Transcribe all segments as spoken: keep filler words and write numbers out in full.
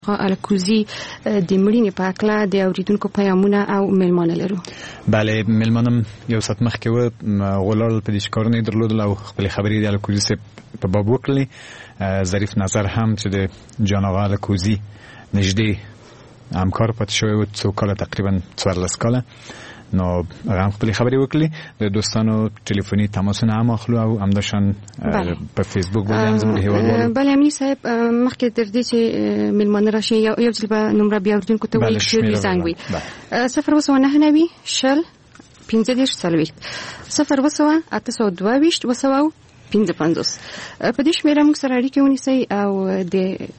الکوزی د مړینې په اړه د اوریدونکو پیغامونه او ملمانه لرو. بله، ملمانم یو سات مخکې و غولال په دې کارونه درلودل او خپل خبرې د الکوزی په باب وکړلې. ظریف نظر هم چې د جان آقا الکوزی نږدې همکار پاتې شوی و، څو کاله تقریبا څوارلس کاله، نو هغه هم خپل خبرې وکړلې. د دوستانو ټلیفوني تماسونه هم اخلو او همداشان په فیسبوک باندې هم زموږ هیوادوالو. بله امني صاحب، مخکې تر دې چې مېلمانه راشي یو یو ځل به نمره بیا اورېدونکو ته ووایي چې زنګ وي صفر اوه سوه نهه نوي شل پنځه دېرش څلوېښت صفر اوه سوه اته سوه دوه ویشت اوه سوه پنځه پنځوس. په دې شمېره موږ سره اړیکې ونیسئ او د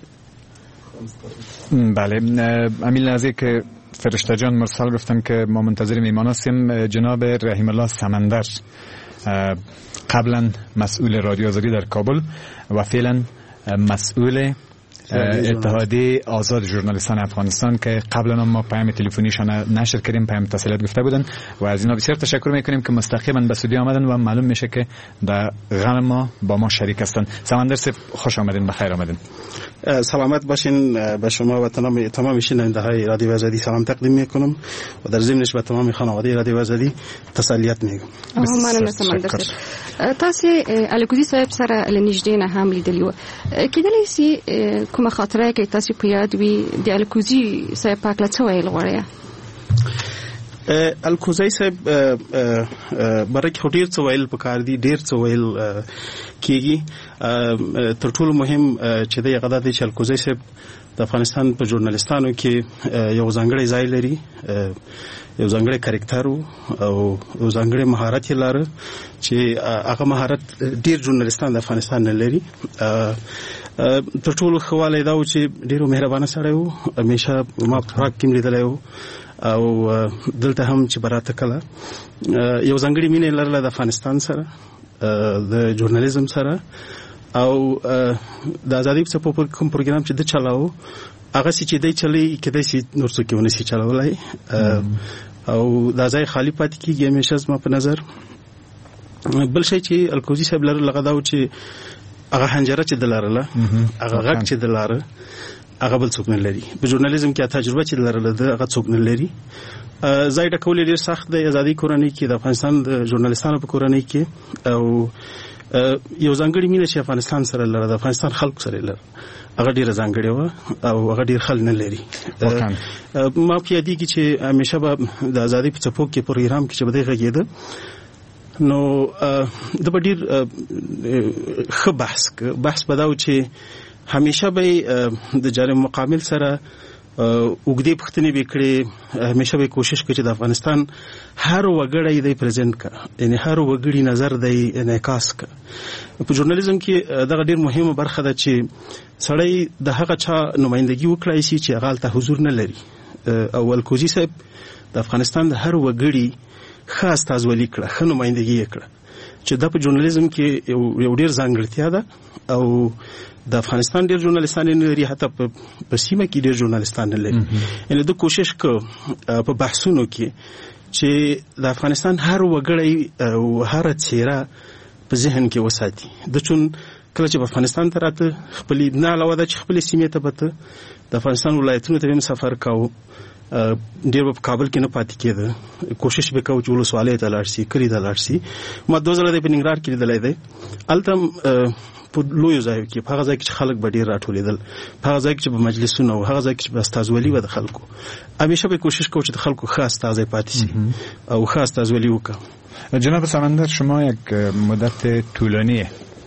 بله امیل نزدیک فرشته جان مرسل گفتن که ما منتظر میهمان هستیم. جناب رحیم الله سمندر قبلا مسئول رادیو آزادی در کابل و فعلا مسئول اتحادیه آزاد ژورنالیستان افغانستان که قبلا ما پیام تلفنیشان نشر کردیم، پیام تسلیت گفته بودن و از اینا بسیار تشکر میکنیم که مستقیما به استودیو آمدن و معلوم میشه که در غم ما با ما شریک هستند. سمندر صاحب خوش آمدین، بخیر آمدین. سلامت باشین. به شما و تمام تمام شنونده های رادیو آزادی سلام تقدیم میکنم و در ضمنش به تمام خانواده رادیو آزادی تسلیت میگم. مننه سمندر صاحب. تاسو الکوزی صاحب سره لنیږدې نه هم لیدلی و، کېدلی شي کومه خاطره کې تاسو په یاد وي د الکوزی صاحب په اړه څه ویل غواړئ؟ الکوزی صاحب برای که ډیر څه ویل پکار دي، ډیر څه ویل کېږي. تر ټولو مهم چې د هغه د چې الکوزی صاحب د افغانستان په ژورنالیستانو کې یو ځانګړی ځای لري، یو ځانګړی کریکټر او یو ځانګړی مهارت یې لاره چې هغه مهارت ډیر ژورنالیستان د افغانستان نه لري. تر ټولو ښه والی دا و چې ډېر مهربانه سړی و، همیشه ما په پراګ کې لیدلی و او دلته هم چې براته کله یو ځانګړې مینه یې لرله د افغانستان سره، د ژورنالیزم سره او د ازادۍ په کوم پروګرام چې د چلاو هغسې چې دی چلی کېدای شي نور څوک یې ونه شي چلولی او دا ځای خالي پاتې کېږي همیشه زما په نظر. بل شی چې الکوزي صاحب لرل هغه دا و چې هغه حنجره چې د لرله، هغه غږ چې د لاره، هغه بل څوک نه لري. په ژورنالیزم کې تجربه چې لرله ده هغه څوک نه لري. ځای ډکول ډېر سخت دی ازادي کورنۍ کې، د افغانستان د ژورنالیستانو په کورنۍ کې، او یو ځانګړې مینه چې افغانستان سره لرله، د افغانستان خلکو سره لرله، هغه ډېره ځانګړې وه او هغه ډېر خلک نه لري. ما په یادېږي چې همیشه به د ازادۍ په څپو کې پروګرام کې چې به دی غږېده نو د به ډېر ښه بحث بحث به دا و چې همیشه به د جانب مقابل سره اوږدې پوښتنې به کړې، همیشه به کوشش کوي چې د افغانستان هر وګړی دی پرزنټ کړه، یعنې هر وګړي نظر دی انعکاس کړه. په ژورنالیزم کې دغه ډېر مهمه برخه ده چې سړی د هغه چا نمایندګي وکړای شي چې هغه هلته حضور نه لري، او الکوزي صاحب د افغانستان د هر وګړي ښه استازولي کړه، ښه نمایندګي یې کړه چې دا په ژورنالیزم کې یو ډېر ځانګړتیا ده او د افغانستان ډېر ژورنالیستان نه لري، حتی په سیمه کې ډېر ژورنالیستان نه لري. یعنې د کوشش کو په بحثونو کې چې د افغانستان هر وګړی او هر څیره په ذهن کې وساتي. د چون کله چې په افغانستان ته راته خپلې نه علاوه ده چې خپلې سیمې ته به ته د افغانستان ولایتونو ته به هم سفر کوو، ډېر به په کابل کې نه پاتې کېده، کوشش به کوو چې ولسوالۍ ته لاړ شي، کلي ته لاړ شي. ما دوه ځله دی په ننګرهار کې لیدلی دی، هلته په لویو ځایو کې، په هغه ځای کې چې خلک به ډېر راټولېدل، په هغه ځای کې چې به مجلسونه و، هغه ځای کې چې به استازولي وه د خلکو، همیشه به کوشش کوو چې د خلکو ښه استازی پاتې شي او ښه استازولي وکړو. جناب سمندر، شما یک مدت طولانی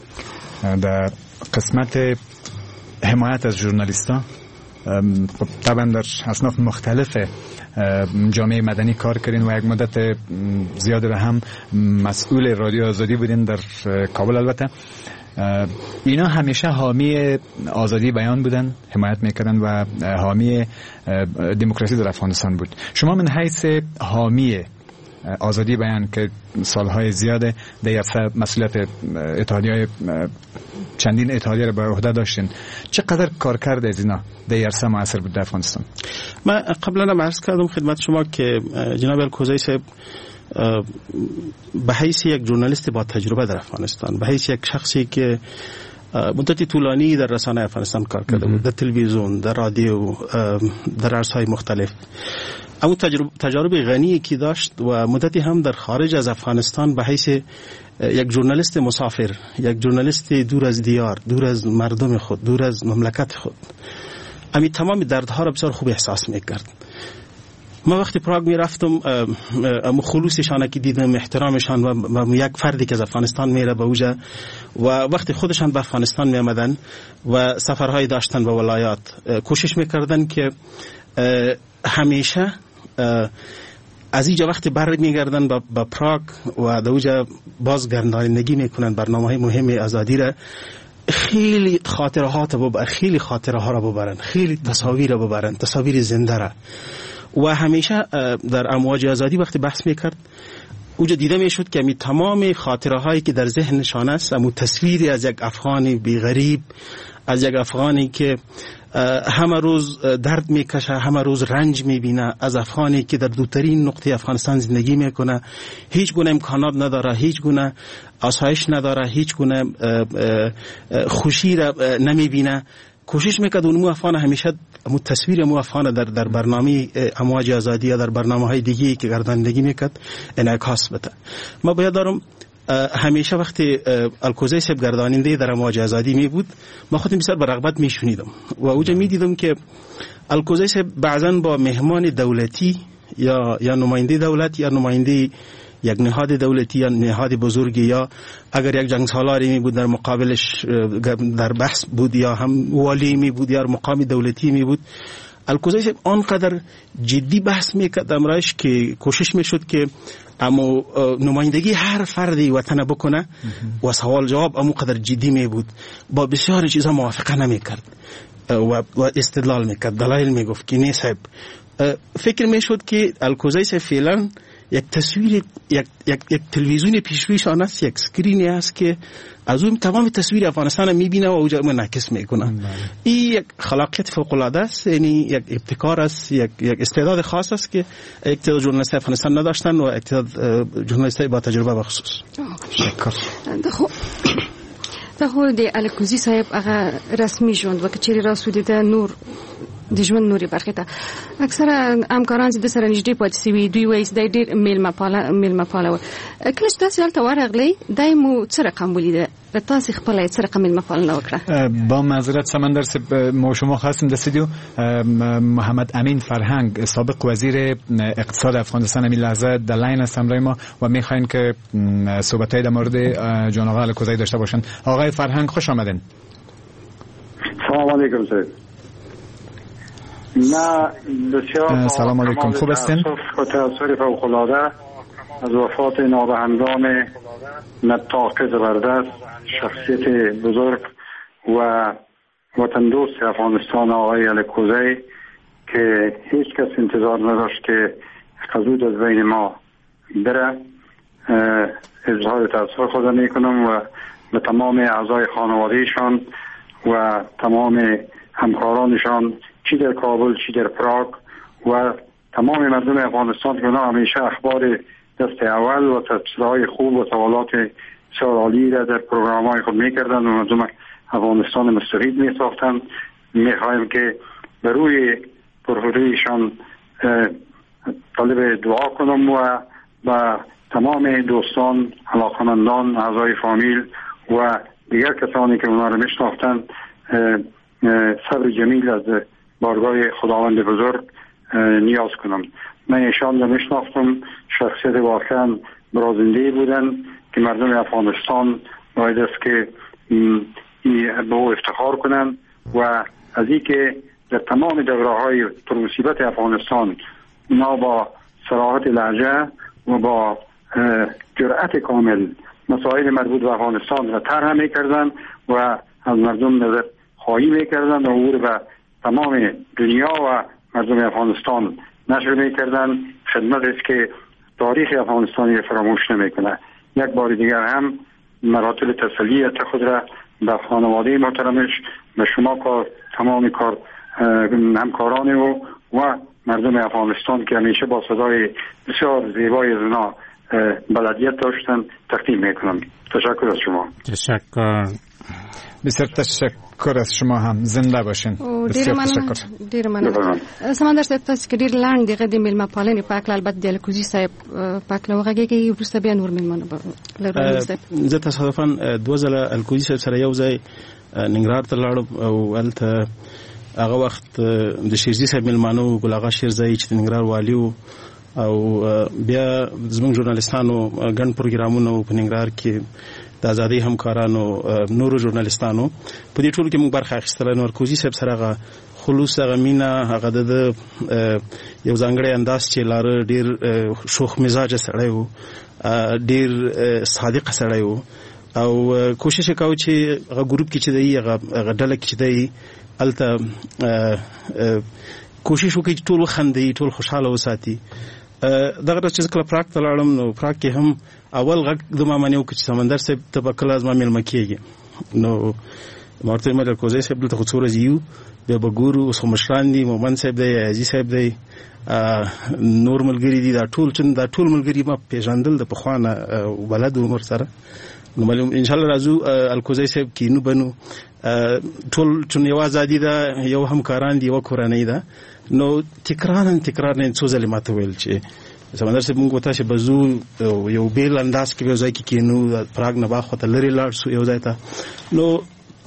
در قسمت حمایت از ژورنالیستان طبعا در اصناف مختلف جامعه مدنی کار کردین و یک مدت زیاد به هم مسئول رادیو آزادی بودین در کابل. البته اینا همیشه حامی آزادی بیان بودن، حمایت میکردن و حامی دموکراسی در افغانستان بود. شما من حیث حامی آزادی بیان که سالهای زیاده در مسئولیت اتحادیه چندین اتحادیه رو به عهده داشتین، چقدر کار کرده از اینا در عرصه موثر بود در افغانستان؟ من قبلا هم عرض کردم خدمت شما که جناب الکوزی صاحب به حیث یک ژورنالیست با تجربه در افغانستان، به حیث یک شخصی که مدت طولانی در رسانه افغانستان کار کرده بود، در تلویزیون، در رادیو، در عرصه‌های مختلف. اما تجربه تجارب غنی که داشت و مدتی هم در خارج از افغانستان به حیث یک ژورنالیست مسافر، یک ژورنالیست دور از دیار، دور از مردم خود، دور از مملکت خود، امی تمام دردها را بسیار خوب احساس میکرد. ما وقتی پراگ می رفتم ام خلوصشان که دیدم، احترامشان و یک فردی که از افغانستان میره به اوجا و وقتی خودشان به افغانستان می آمدن و سفرهای داشتن به ولایات، کوشش میکردن که همیشه از اینجا وقتی بر میگردن به پراگ و در اوجا باز گردانندگی میکنن برنامه‌های مهم آزادی را، خیلی خاطرات ببرن، خیلی خاطره ها را ببرن، خیلی تصاویر را ببرن، تصاویر زنده را. و همیشه در امواج آزادی وقتی بحث میکرد اوجا دیده میشد که می تمام خاطره هایی که در ذهنشان است، امو تصویری از یک افغانی بی غریب، از یک افغانی که همه روز درد میکشه، همه روز رنج میبینه، از افغانی که در دوترین نقطه افغانستان زندگی میکنه، هیچ گونه امکانات نداره، هیچ گونه آسایش نداره، هیچ گونه خوشی را نمیبینه. کوشش میکرد اون افغان همیشه امو تصویر امو افغان در در برنامه امواج آزادی یا در برنامه‌های دیگه‌ای که گردانندگی میکرد انعکاس بده. ما باید دارم همیشه وقتی الکوزی صاحب گرداننده در امواج آزادی می بود، ما خودم بسیار به رغبت میشنیدم و اوجا میدیدم که الکوزی صاحب بعضن با مهمان دولتی یا یا نماینده دولت یا نماینده یک نهاد دولتی یا نهاد بزرگی، یا اگر یک جنگ سالاری می بود در مقابلش در بحث بود، یا هم والی می بود یا مقام دولتی می بود، الکوزی صاحب آنقدر جدی بحث میکرد امرایش که کوشش میشد که اما نمایندگی هر فردی وطن بکنه و سوال جواب امو قدر جدی می بود، با بسیار چیزا موافقه نمیکرد و استدلال میکرد، دلایل میگفت که نه صاحب. فکر میشد که الکوزی صاحب فعلا یک تصویر یک یک یک تلویزیون پیشرویشان است، یک اسکرینی است که از اون تمام تصویر افغانستان میبینه و اوجا منعکس میکنه. این یک خلاقیت فوق العاده است، یعنی یک ابتکار است، یک یک استعداد خاص است که یک تعداد ژورنالیست افغانستان نداشتن و یک تعداد ژورنالیست با تجربه بخصوص. شکر. خب دا خو د الکوزی صاحب هغه رسمي ژوند و کچېری راسودی د نور د ژوند نوري برخه ته اکثره همکاران چې د سره نږدې پاتې سوي دوی وایي د ډېر میلمه پاله میلمه پاله و کله چې تاسو هلته ورغلی دای مو څه رقم ولیده تاسو خپل څه رقم میلمه پالنه وکړه؟ با معذرت سمندر صاحب ما شما خواستیم د استودیو محمد امین فرهنگ سابق وزیر اقتصاد افغانستان این لحظه در لاین است همراه ما و میخوایم که صحبت‌های در مورد جان آقا الکوزی داشته باشن. آقای فرهنگ خوش آمدین. سلام علیکم صاحب. نه بسیار سلام علیکم، خوب هستین؟ و تأثیر فوق‌العاده از وفات نابهنگام نطاق زبردست، شخصیت بزرگ و وطن دوست افغانستان آقای الکوزی که هیچ کس انتظار نداشت که زود از بین ما بره، اظهار تأثیر خود میکنم و به تمام اعضای خانوادهشان و تمام همکارانشان چی در کابل چی در پراگ و تمام مردم افغانستان که اونا همیشه اخبار دست اول و تفسیرهای خوب و سوالات بسیار عالی را در پروگرام‌های خود میکردن و مردم افغانستان مستفید میساختند. میخوایم که به روی پرهوریشان طالب دعا کنم و با تمام دوستان، علاقمندان، اعضای فامیل و دیگر کسانی که اونا را میشناختند صبر جمیل از بارگاه خداوند بزرگ نیاز کنم. من ایشان را میشناختم، شخصیت واقعا برازنده بودن که مردم افغانستان باید است که به او افتخار کنند و از این که در تمام دوره‌های پرمصیبت افغانستان اونا با صراحت لهجه و با جرأت کامل مسائل مربوط به افغانستان را طرح میکردند و از مردم نظر خواهی میکردند و او به تمام دنیا و مردم افغانستان نشر میکردند. خدمت است که تاریخ افغانستانی فراموش نمیکنه. یک بار دیگر هم مراتب تسلیت خود را به خانواده محترمش، به شما کار تمام کار همکاران و و مردم افغانستان که همیشه با صدای بسیار زیبای از اونا بلدیت داشتن تقدیم میکنم. تشکر از شما. تشکر. بسیار تشکر از شما هم. زنده باشین. بسیار تشکر. ډیر مننه. سمندر صاحب تاسو کې ډیر لاندې دغه د ملما پالنې پاک البته د الکوزي صاحب پاک لوغه کې ورسته بیا نور ملمنه لرو. زه تصادفاً دوه ځله الکوزي صاحب سره یو ځای ننګرهار ته لاړم او هلته هغه وخت د شیرزي صاحب ملمانو ګل اغا شیرزي چې د ننګرهار والي او بیا زموږ ژورنالیستانو ګڼ پروګرامونو په ننګرهار کې د ازادي همکارانو نورو ژورنالیستانو په دې ټولو کې موږ برخه اخیستله. نو الکوزي صاحب سره هغه خلوص هغه مینه هغه د یو ځانګړی انداز چې لاره ډېر شوخ مزاجه سړی و، ډېر صادق سړی و او کوشش یې کاوه چې هغه ګروپ کې چې دی هغه ډله کې چې دی هلته کوشش وکړي چې ټول وخندي، ټول خوشحاله وساتي. دغه ورځ چې کله پراګ ته لاړم نو پراګ کې هم اول غږ د ما منې وکړ چې سمندر صاحب ته به کله زما مېلمه کېږي. نو ما ورته ویل الکوزی صاحب دلته خو څو ورځې یو، بیا به ګورو. اوس خو مشران دي، مومن صاحب دی، عزیز صاحب دی، نور ملګري دي، دا ټول چې دا ټول ملګري ما پېژندل د پخوا نه بلد وم ورسره. نو انشاءالله راځو الکوزی صاحب کینو بنو ټول چې یو ازادي ده، یو همکاران دي، یو کورنۍ ده. نو تکرارن تکرارن څو ځلې ماته ویل چې سمندر صاحب موږ وتا چې بزو یو بیل انداز کې یو ځای کې کینو، پراګ نه باخ ته لري لاړ سو یو ځای ته. نو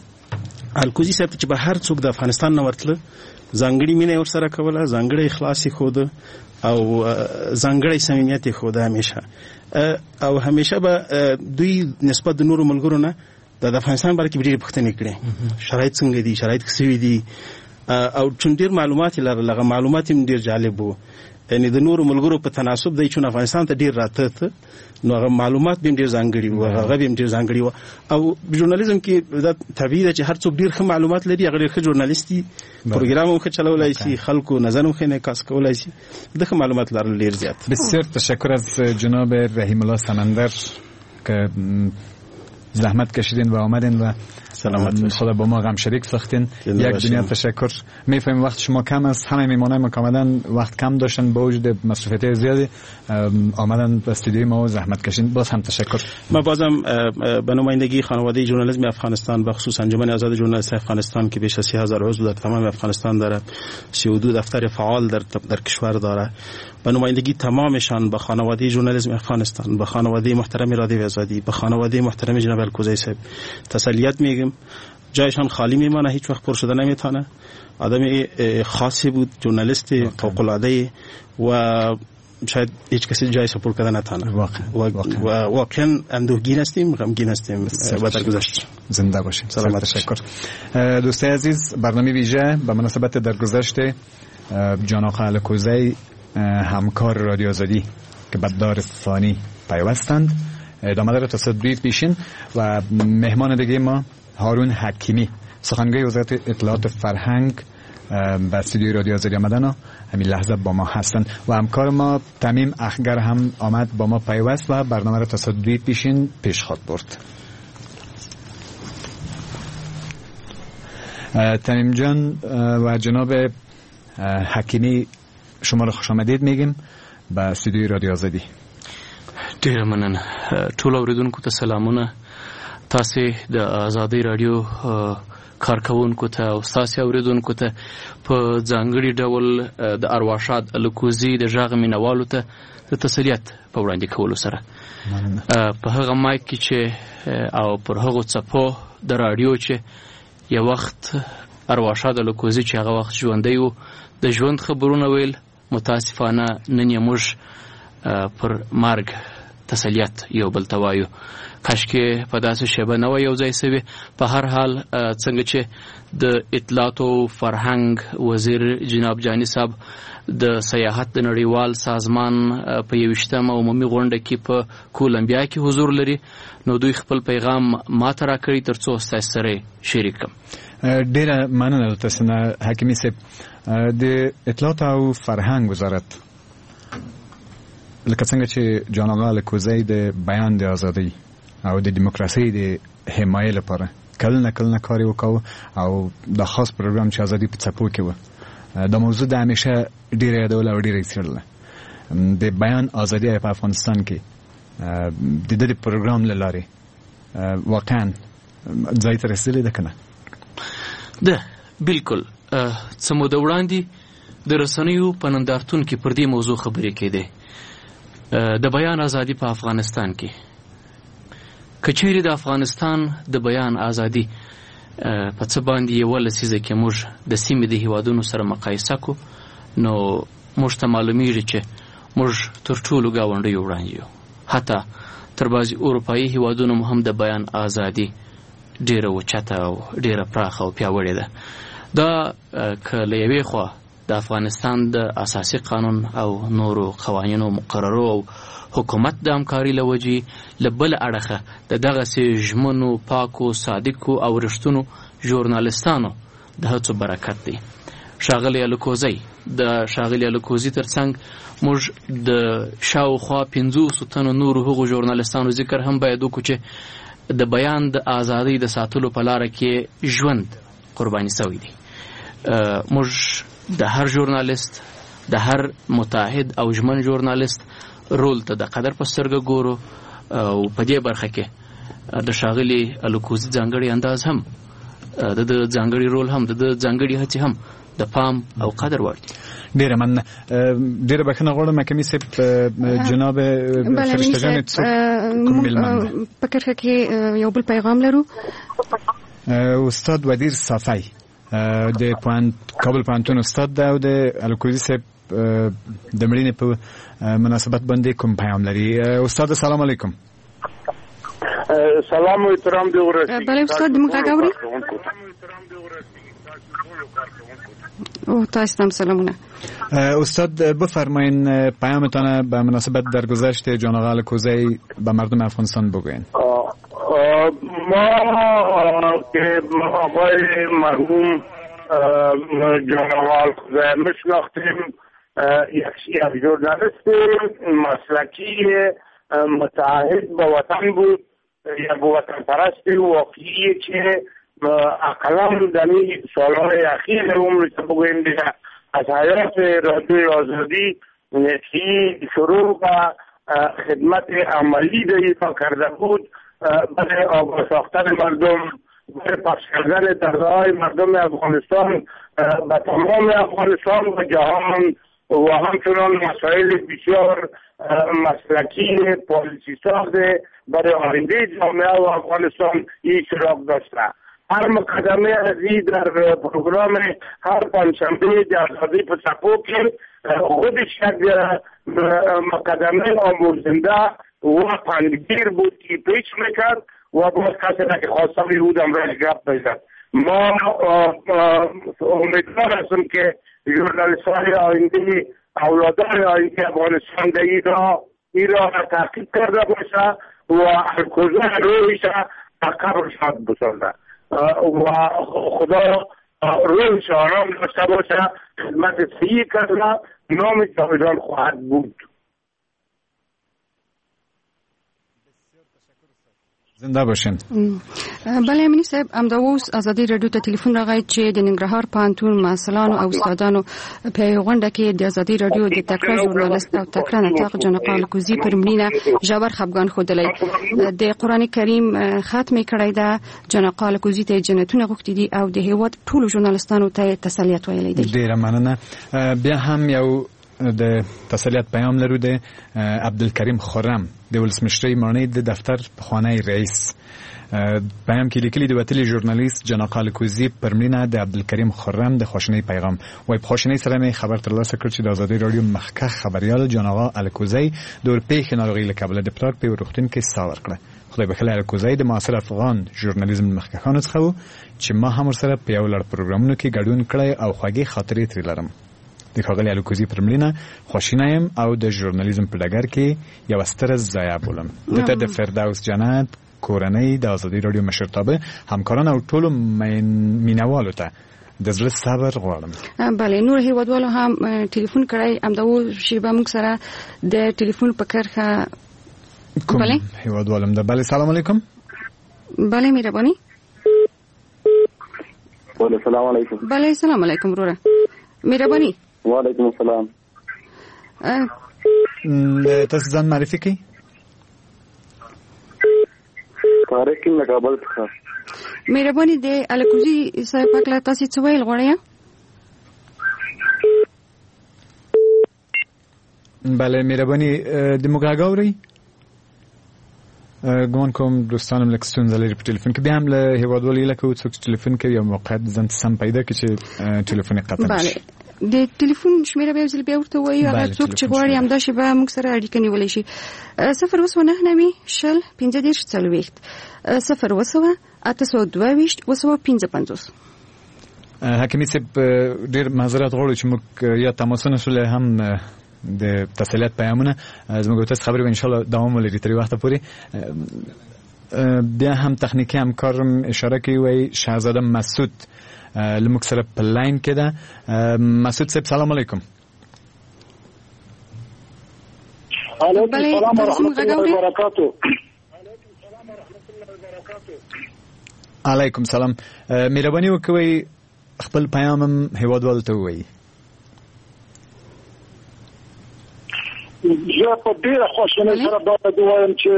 الکوزي صاحب چې به هر څوک د افغانستان نه ورتله ځانګړي مینه ورسره کوله، ځانګړي اخلاص یې ښوده او ځانګړي صمیمیت یې ښوده همیشه. او همیشه به دوی نسبت د نورو ملګرو نه د افغانستان باره کې ډېرې پوښتنې کړې، شرایط څنګه دي، شرایط څه وي دي، او چون ډېر معلومات یې لرل. هغه معلومات هم ډېر جالب وو، یعنې د نورو ملګرو په تناسب دی چې افغانستان ته ډېر راته ته نو هغه معلومات به هم ډېر ځانګړي وو، هغه به هم ډېر ځانګړي وو. او ژورنالیزم کې دا طبیعي ده چې هر څوک ډېر ښه معلومات لري، هغه ډېر ښه ژورنالیست دي، پروګرام هم ښه چلولی شي، خلکو نظر هم ښه انعکاس کولی شي، د ښه معلومات لرل ډېر زیات. بسیار تشکر از جناب رحیم الله سمندر که زحمت کشیدین و آمدین و سلامت خدا با ما غم شریک ساختین. یک دنیا تشکر. میفهمیم وقت شما کم است، همه میمانای ما کاملا وقت کم داشتن با وجود مصروفیت زیادی آمدن به استودیوی ما و زحمت کشیدین. باز هم تشکر. ما بازم به نمایندگی خانواده ژورنالیسم افغانستان و خصوص انجمن آزاد ژورنالیست افغانستان که بیش از سی هزار عضو در تمام افغانستان داره، سی و دو دفتر فعال در در کشور داره، به نمایندگی تمامشان به خانواده ژورنالیسم افغانستان، به خانواده محترم رادیو آزادی، به خانواده محترم جناب الکوزی صاحب تسلیت میگم. جایشان خالی میمانه، هیچ وقت پر شده نمیتونه. آدم خاصی بود، ژورنالیست فوق العاده و شاید هیچ کسی جای سپور کردن نتونه. و واقعا اندوهگین هستیم، غمگین هستیم و درگذشت. زنده باشیم. سلامت. تشکر. دوستان عزیز، برنامه ویژه به مناسبت درگذشت جان آقا الکوزی همکار رادیو آزادی که به دار ثانی پیوستند ادامه داره تا صدوی پیشین و مهمان دیگه ما هارون حکیمی، سخنگوی وزارت اطلاعات فرهنگ به استودیوی رادیو آزادی آمدن و همین لحظه با ما هستن و همکار ما تمیم اخگر هم آمد با ما پیوست و برنامه را تا صدوی پیشین پیش خواهد برد. تمیم جان و جناب حکیمی، شما را خوش آمدید میگیم به استودیوی رادیو آزادی. ډیره مننه. ټول اوریدونکو ته سلامونه. تاسو د آزادۍ رادیو کارکونکو ته او تاسو اوریدونکو ته په ځانګړي ډول د ارواښاد الکوزي د ژغ مینوالو ته د تسلیت په وړاندې کولو سره په هغه مایک کې چې او پر هغه څپو د رادیو چې یو وخت ارواښاد الکوزي چې هغه وخت ژوندی و د ژوند خبرونه ویل، متاسفانه نن یې موږ پر مرګ تسلیت یو بل ته وایو. کاشکې په داسې شیبه نه وای یو ځای سوي. په هر حال څنګه چې د اطلاعات او فرهنګ وزیر جناب جانی صاحب د سیاحت د نړیوال سازمان په یوشتمه عمومي غونډه کې په کولمبیا کې حضور لري، نو دوی خپل پیغام ما ته راکړی ترڅو ستاسو سره شریک کړم. ډیره مننه تاسو نه حکیمی صاحب. د اطلاعات او فرهنګ وزارت لکه څنګه چې جان آقا الکوزی د بیان د ازادۍ او د دیموکراسۍ د حمایې لپاره کله نه کله کار وکاو او د خاص پروګرام چې ازادي په څپو کې و، د موضوع د همیشه ډیره یادول او ډیره څیړل د بیان ازادي په افغانستان کې د دې پروګرام لاره واقعا ځای ته رسیدلی ده کنه؟ ده بالکل څه موده وړاندې د رسنیو په نندارتون کې پر دې موضوع خبرې کېدې د بیان ازادي په افغانستان کې. که چیرې د افغانستان د بیان ازادي په څه باندې یوه لسیزه کې موږ د سیمې د هیوادونو سره مقایسه کو نو موږ ته معلومیږي چې موږ تر ټولو ګاونډیو وړاندې یو. حتی تر بعضې اروپایي هیوادونو هم هم د بیان ازادي ډېره اوچته او ډېره پراخه او پیاوړې ده. دا که له یوې خوا د افغانستان د اساسي قانون او نورو قوانینو مقررو او حکومت د همکاري له وجې، له بل اړخه د دغسې ژمنو، پاکو، صادقو او رښتونو ژورنالستانو د هڅو برکت دی. ښاغلی الکوزی د ښاغلي الکوزي ترڅنګ موږ د شاوخوا پنځوسو تنو نورو هغو ژورنالستانو ذکر هم باید وکړو چې د بیان د ازادۍ د ساتلو په لاره کې ژوند قرباني سوی دی. موږ د هر ژورنالست، د هر متعهد او ژمن ژورنالست رول ته د قدر په سترګه ګورو او په دې برخه کې د ښاغلي الکوزي ځانګړی انداز هم، د د ځانګړي رول هم، د د ځانګړي هڅې هم د پام او قدر وړ دي. ډیره مننه. ډیره بخښنه غواړم حکیمي صاحب، جناب فرشته جان په کرښه کې یو بل پیغام لرو. استاد ودیر صافی د پوهنت کابل پوهنتون استاد ده او د الکوزي صاحب د مړینې په مناسبت باندې کوم پیغام لري؟ استاد سلام علیکم. سلام و احترام دی ورسي. بله استاد موږ غاوري او تاسو هم سلامونه. استاد بفرمایین پیامتان به مناسبت درگذشت جناب آقای الکوزی به مردم افغانستان بگوین. ما که آقای مرحوم جناب آقای الکوزی میشناختیم، یک ژورنالیست مسلکی متعهد به وطن بود، یک وطن پرست واقعی که اقلا در این سالهای اخیر عمرش بگویم دیگه از حیات رادیوی آزادی که شروع و خدمت عملی در ایفا کرده بود برای آگاه ساختن مردم، برای پخش کردن دردهای مردم افغانستان به تمام افغانستان و جهان و همچنان مسائل بسیار مسلکی پالیسی ساز برای آینده جامعه و افغانستان اشتراک داشته. هر مقدمه از این در پروگرام هر پنجشنبه جزادی په څپو کې خودش یک مقدمه آموزنده و پندگیر بود که پیش میکرد و باز کسی را که خواستم بود امروز گپ بزد. ما امیدوار هستم که ژورنالیست های آینده، اولادان آینده افغانستان در این را این را تحقیق کرده باشه و الکوزی رویش در قبر شاد بسازد و خدا رویش آرام داشته باشه. خدمت صحیح کرده، نام جاویدان خواهد بود. زنده باشین. بله امینی صاحب، امداوس ازادي رادیو ته ټلیفون راغی چې د ننګرهار پوهنتون محصلانو او استادانو په غونډه کې د ازادي رادیو د تکړه ژورنالیست او تکړه نطاق جناب الکوزي پر مړینه ژور خفګان ښودلی. د قرآن کریم ختمې کړی ده، جناب الکوزي ته جنتونه غوښتي دي او د هیواد ټولو ژورنالیستانو ته تسلیت ویلی دی. ډیره مننه. بیا هم یو د تسلیت پیام لرو د عبدالکریم خرم د ولسمشرۍ ماڼۍ د دفتر پخوانی رئیس. پیام کې لیکلي د وتلي ژورنالیست جناب الکوزي پر مړینه د عبدالکریم خرم د خواشینۍ پیغام وای. په خواشینۍ سره مې خبر ترلاسه کړ چې د ازادي راډیو مخکښ خبریال جناب الکوزي د اورپېښې ناروغۍ له کبله د پلار په روغتون کې ساه ورکړه. خدای بخښلی الکوزي د معاصر افغان ژورنالیزم مخکښانو څخه و چې ما هم ورسره په یو لړ پروګرامونو کې ګډون کړی او خوږې خاطرې ترې لرم. د ښاغلي الکوزي پر مړینه خواشینی یم او د ژورنالیزم په ډګر کې یوه ستره ضایعه بولم. دته د فردوس جنت، کورنۍ، د ازادي راډیو مشرتابه، همکاران او ټولو مینوالو ته د زړه صبر غواړم. بله، نور هیوادوالو هم ټلیفون کړی. همداو شیبه موږ سره د ټلیفون په کرښه. بله هیوادوالم ده. بله سلام علیکم. بله مهرباني. بله سلام علیکم. بله سلام علیکم وروره مهرباني. وعلیکم السلام. تاسو ځان معرفي کړئ. طارق له کابل څخه. مهرباني د الکوزي صاحب پاک لا تاسو څه ویل غواړئ؟ بله مهرباني د موږ غاوري ګومان کوم دوستانم لکه ستونزه لري په ټلیفون کې، بیا هم له هیوادوالو لکه څوک ټلیفون کوي یا موقعیت ځان سم پیدا کړي چې ټلیفون یې قطع نشي. د ټلیفون شمیره به ځل بیا ورته وایي، هغه څوک چې غواړي همدا شی به موږ سره اړیکه نیولی شي. صفر اوس ونه نوي شل پنځه دېرش څلوېښت صفر وسوه اته سوه دوه ویشت وسوه پنځه پنځوس. حکیمي صاحب ډېر معذرت غواړو چې موږ یا تماسونه شولی هم د تسلیت پیامونه زموږ تاسو خبرې به ان شاء الله دوام ولري تر وخت پورې. بیا هم تخنیکی همکارم اشاره کوي وای شهزاده مسعود لموږ سره په لاین کې ده. مسعود صاحب سلام علیکم. علیکم السلام ورحمۃ اللہ وبرکاتہ. علیکم سلام. مهرباني وکوي خپل پیغام هیوادوالو ته وایي. زه په ډېره خواشینۍ سره باید ووایم چې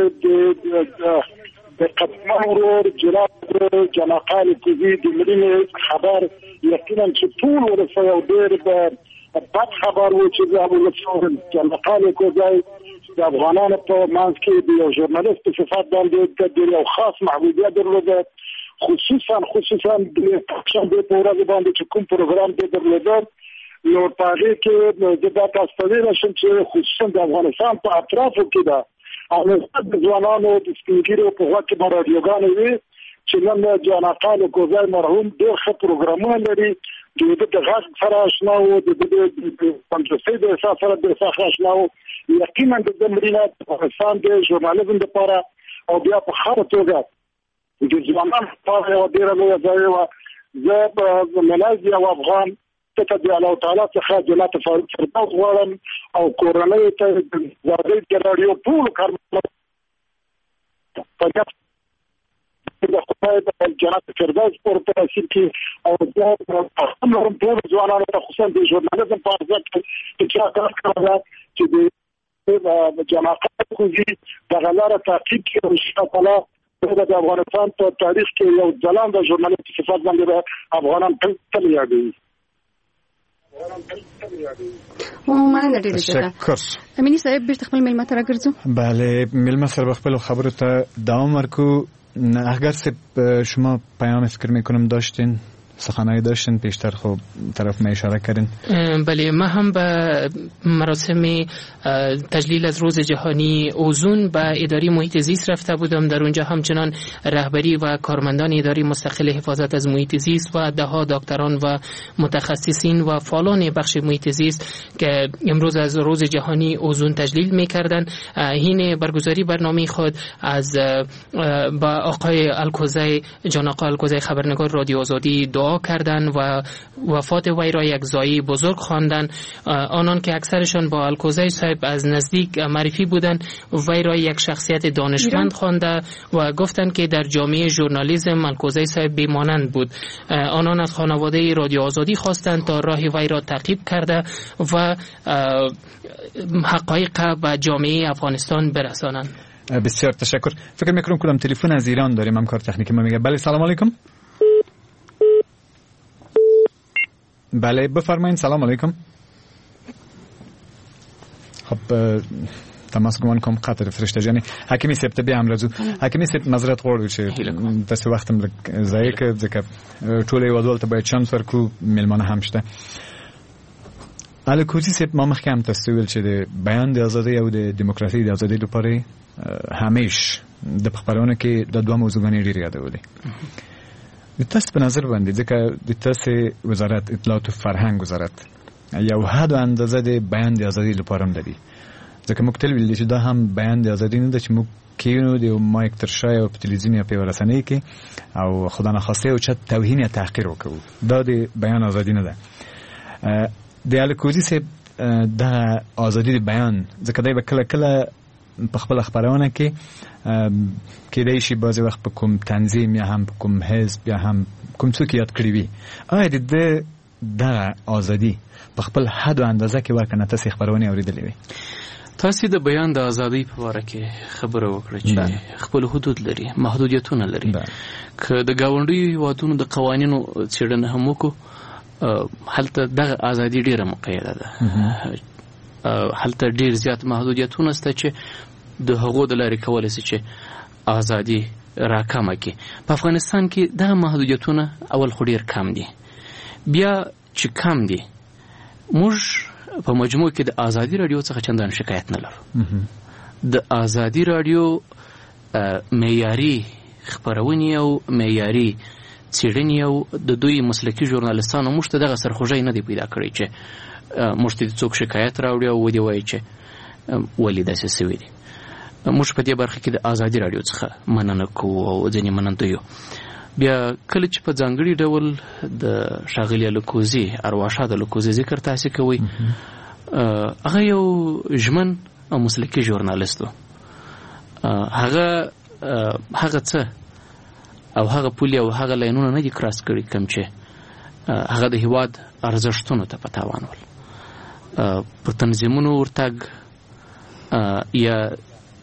د قدمان ورور جناب جناقال کوزي د مړینې خبر یقینا چې ټول ورسره یو ډېر بد خبر و چې د ابوالفضل جناقال کوزي د افغانانو په منځ کې د یو ژورنالیست په صفت باندې د یو خاص محبوبیت درلوده، خصوصا خصوصا د پنجشنبې په ورځ باندې چې کوم پروګرام دی درلوده نو په هغې کې زه دا تاسو ته ویلی شم چې خصوصا د افغانستان په اطرافو کې ده او د ځوانانو د سپین ږیرو په غوږ کې به راډیوګانې وي چې نن جانقال کوزی مرحوم ډېر ښه پروګرامونه لري، د ده د غږ سره اشنا وو، د ده د تندرستۍ د احساس سره ډېر ښه اشنا وو. یقینا د ده مړینه د افغانستان د ژورنالیزم دپاره او بیا په خاصه توګه د ځوانانو لپاره یوه ډېره لویه ضایع وه. زه ملازي او افغان ته د الله تعالی څخه جنت فردوس غواړم او کورنۍ ته د زادۍ د راډیو ټول کارمندان په د خدای د جنت فردوس پورته رسید کی او دا هم ټول ځوانانو ته خصوصا د ژورنالیزم په ارزښت کې چې کار کوي چې د جناق کوزي د غلاره تعقیب کې ان شاء الله د افغانستان په تاریخ کې یو ځلانده ژورنالیست صفات باندې افغانان تل یادوي. مننه ډېره زیاته. امینی صاحب بیرته خپل مېلمه ته راګرځو. بله مېلمه سره خپل خبرو ته دوام ورکو. اگر شما پیام فکر میکنم داشتین سخنایی داشتین پیشتر خب طرف ما اشاره کردین. بله ما هم به مراسم تجلیل از روز جهانی اوزون به اداره محیط زیست رفته بودم. در اونجا همچنان رهبری و کارمندان اداره مستقل حفاظت از محیط زیست و ده ها دکتران و متخصصین و فعالان بخش محیط زیست که امروز از روز جهانی اوزون تجلیل میکردن این برگزاری برنامه خود از با آقای الکوزی جان آقا الکوزی خبرنگار رادیو آزادی دعا کردن و وفات وی را یک ضایعه بزرگ خواندن. آنان که اکثرشان با الکوزی صاحب از نزدیک معرفی بودند وی را یک شخصیت دانشمند خوانده و گفتند که در جامعه ژورنالیسم الکوزی صاحب بی‌مانند بود. آنان از خانواده رادیو آزادی خواستند تا راه وی را تعقیب کرده و حقایق به جامعه افغانستان برسانند. بسیار تشکر. فکر میکنم کدام تلفن از ایران داریم. همکار تکنیکی ما میگه بله سلام علیکم. بله بفرمایید. سلام علیکم. خب تماس گمان کوم قطر فرشته جانی حکیمی سپت بیا هم رازو حکیمی سپت مزرعت غوړ چې تاسو وخت هم ضایع کړ ځکه ټول یو ډول ته باید چانس ورکو ملمانه هم شته. الکوزي سپت ما مخکې هم تاسو ویل چې د بیان د ازادۍ او د دیموکراسي د ازادۍ لپاره همیش د خبرونه کې د دوه موضوعګانې ډېر یادولې. د تاسو په نظر باندې ځکه د تاسو وزارت اطلاعات او فرهنګ وزارت یو حد اندازه د بیان د ازادۍ لپاره هم لري. ځکه موږ تل ویل چې دا هم بیان د ازادۍ نه ده چې موږ کینو د مایک تر شا او په تلویزیون یا په رسنۍ کې او خدا نخواسته او چت توهین یا تحقیر وکړو. دا د بیان ازادي نه ده. د الکوزي سه د ازادي د بیان ځکه دا به کله کله په خپل خبرونه کې کېدای شي بعضې وخت په کوم تنظیم یا هم په کوم حزب یا هم کوم څوک یاد کړي وي. آیا د ده دغه ازادي په خپل حد و اندازه کې ورکنه تاسې خبرونه اورېدلې وي؟ تاسو د بیان د ازادۍ په اړه کې خبره وکړه چې خپل حدود لري، محدودیتونه لري. که د گاونډي هیوادونو د قوانینو څېړنه هم وکړو، هلته دغه ازادي ډیره مقیده ده. هلته ډیر زیات محدودیتونه شته چې د هغو د لارې کولی شي چې ازادي راکمه کړي. په افغانستان کې دغه محدودیتونه اول خو ډیر کم دي، بیا چې کم دي موږ په مجموع کې د ازادي رادیو څخه چندان شکایت نه لرو. د ازادي رادیو معیاري خبرونې او معیاري څېړنې او د دوی مسلکي ژورنالستانو موږ ته دغه سرخوږی نه دی پیدا کړی چې موږ ته څوک شکایت راوړي او ودې وایي چې ولې داسې سوي دي. موږ په دې برخه کې د ازادي رادیو څخه مننه کوو او ځینې مننه یو. بیا کله چې په ځانګړي ډول د ښاغلي الکوزي ارواښاد الکوزي ذکر تاسو کوئ، هغه یو ژمن او مسلکي ژورنالست و. هغه هغه څه او هغه پولې او هغه لاینونه نه دي کراس کړي کوم چې هغه د هیواد ارزښتونو ته په تاوان ول. پر تنظیمونو ورتګ یا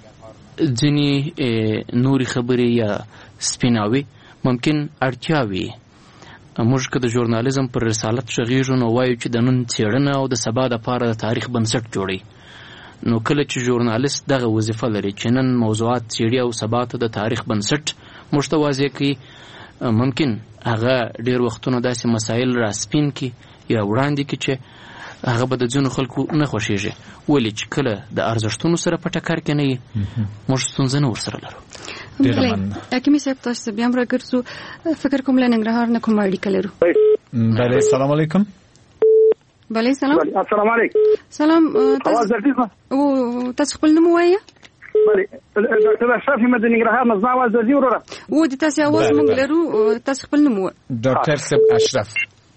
ځینې نورې خبرې یا سپیناوي ممکن اړتیا وي. موږ که د ژورنالیزم پر رسالت غږیږو نو وایو چې د نن څېړنه او د سبا دپاره د تاریخ بنسټ جوړوي. نو کله چې ژورنالیست دغه وظیفه لري چې نن موضوعات څېړي او سبا ته د تاریخ بنسټ موږ ته واضح کوي، ممکن هغه ډېر وختونه داسې مسایل را سپین کړي یا وړاندې کړي چې هغه به د ځینو خلکو نه خوښېږي. ولې چې کله د ارزښتونو سره په ټکر کې نه یي موږ ستونزه نه ورسره لرو. حکیمي صاحب تاسو بیا هم راګرځو، فکر کوم له ننګرهار نه کومه اړیکه لرو. بله السلام علیکم. بله سلام. السلام علیکم. سلام. اواز درځي؟ او تاسو خپل نوم ووایه. بله ډاکټر اشرف احمد ننګرهار نه زما اواز درځي وروره؟ و د تاسو اواز موږ لرو، تاسو خپل نوم ووایه. ډاکټر صاحب اشرف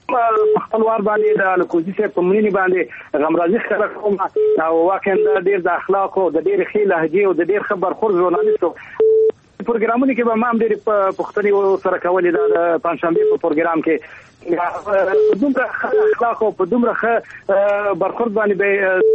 خپلوار باندې د الکوزي صاحب په مړینې باندې غمرازي ښکاره کوم او واقعا دا ډېر د اخلاقو د ډېرې ښې لهجې او د ډېر ښه برخورد ژورنالیست و. پروګرامونو کې به ما هم ډېرې پوښتنې ورسره کولې د پنجشنبې په پروګرام کې په دومره ښه اخلاقو او په دومره ښه برخورد باندې به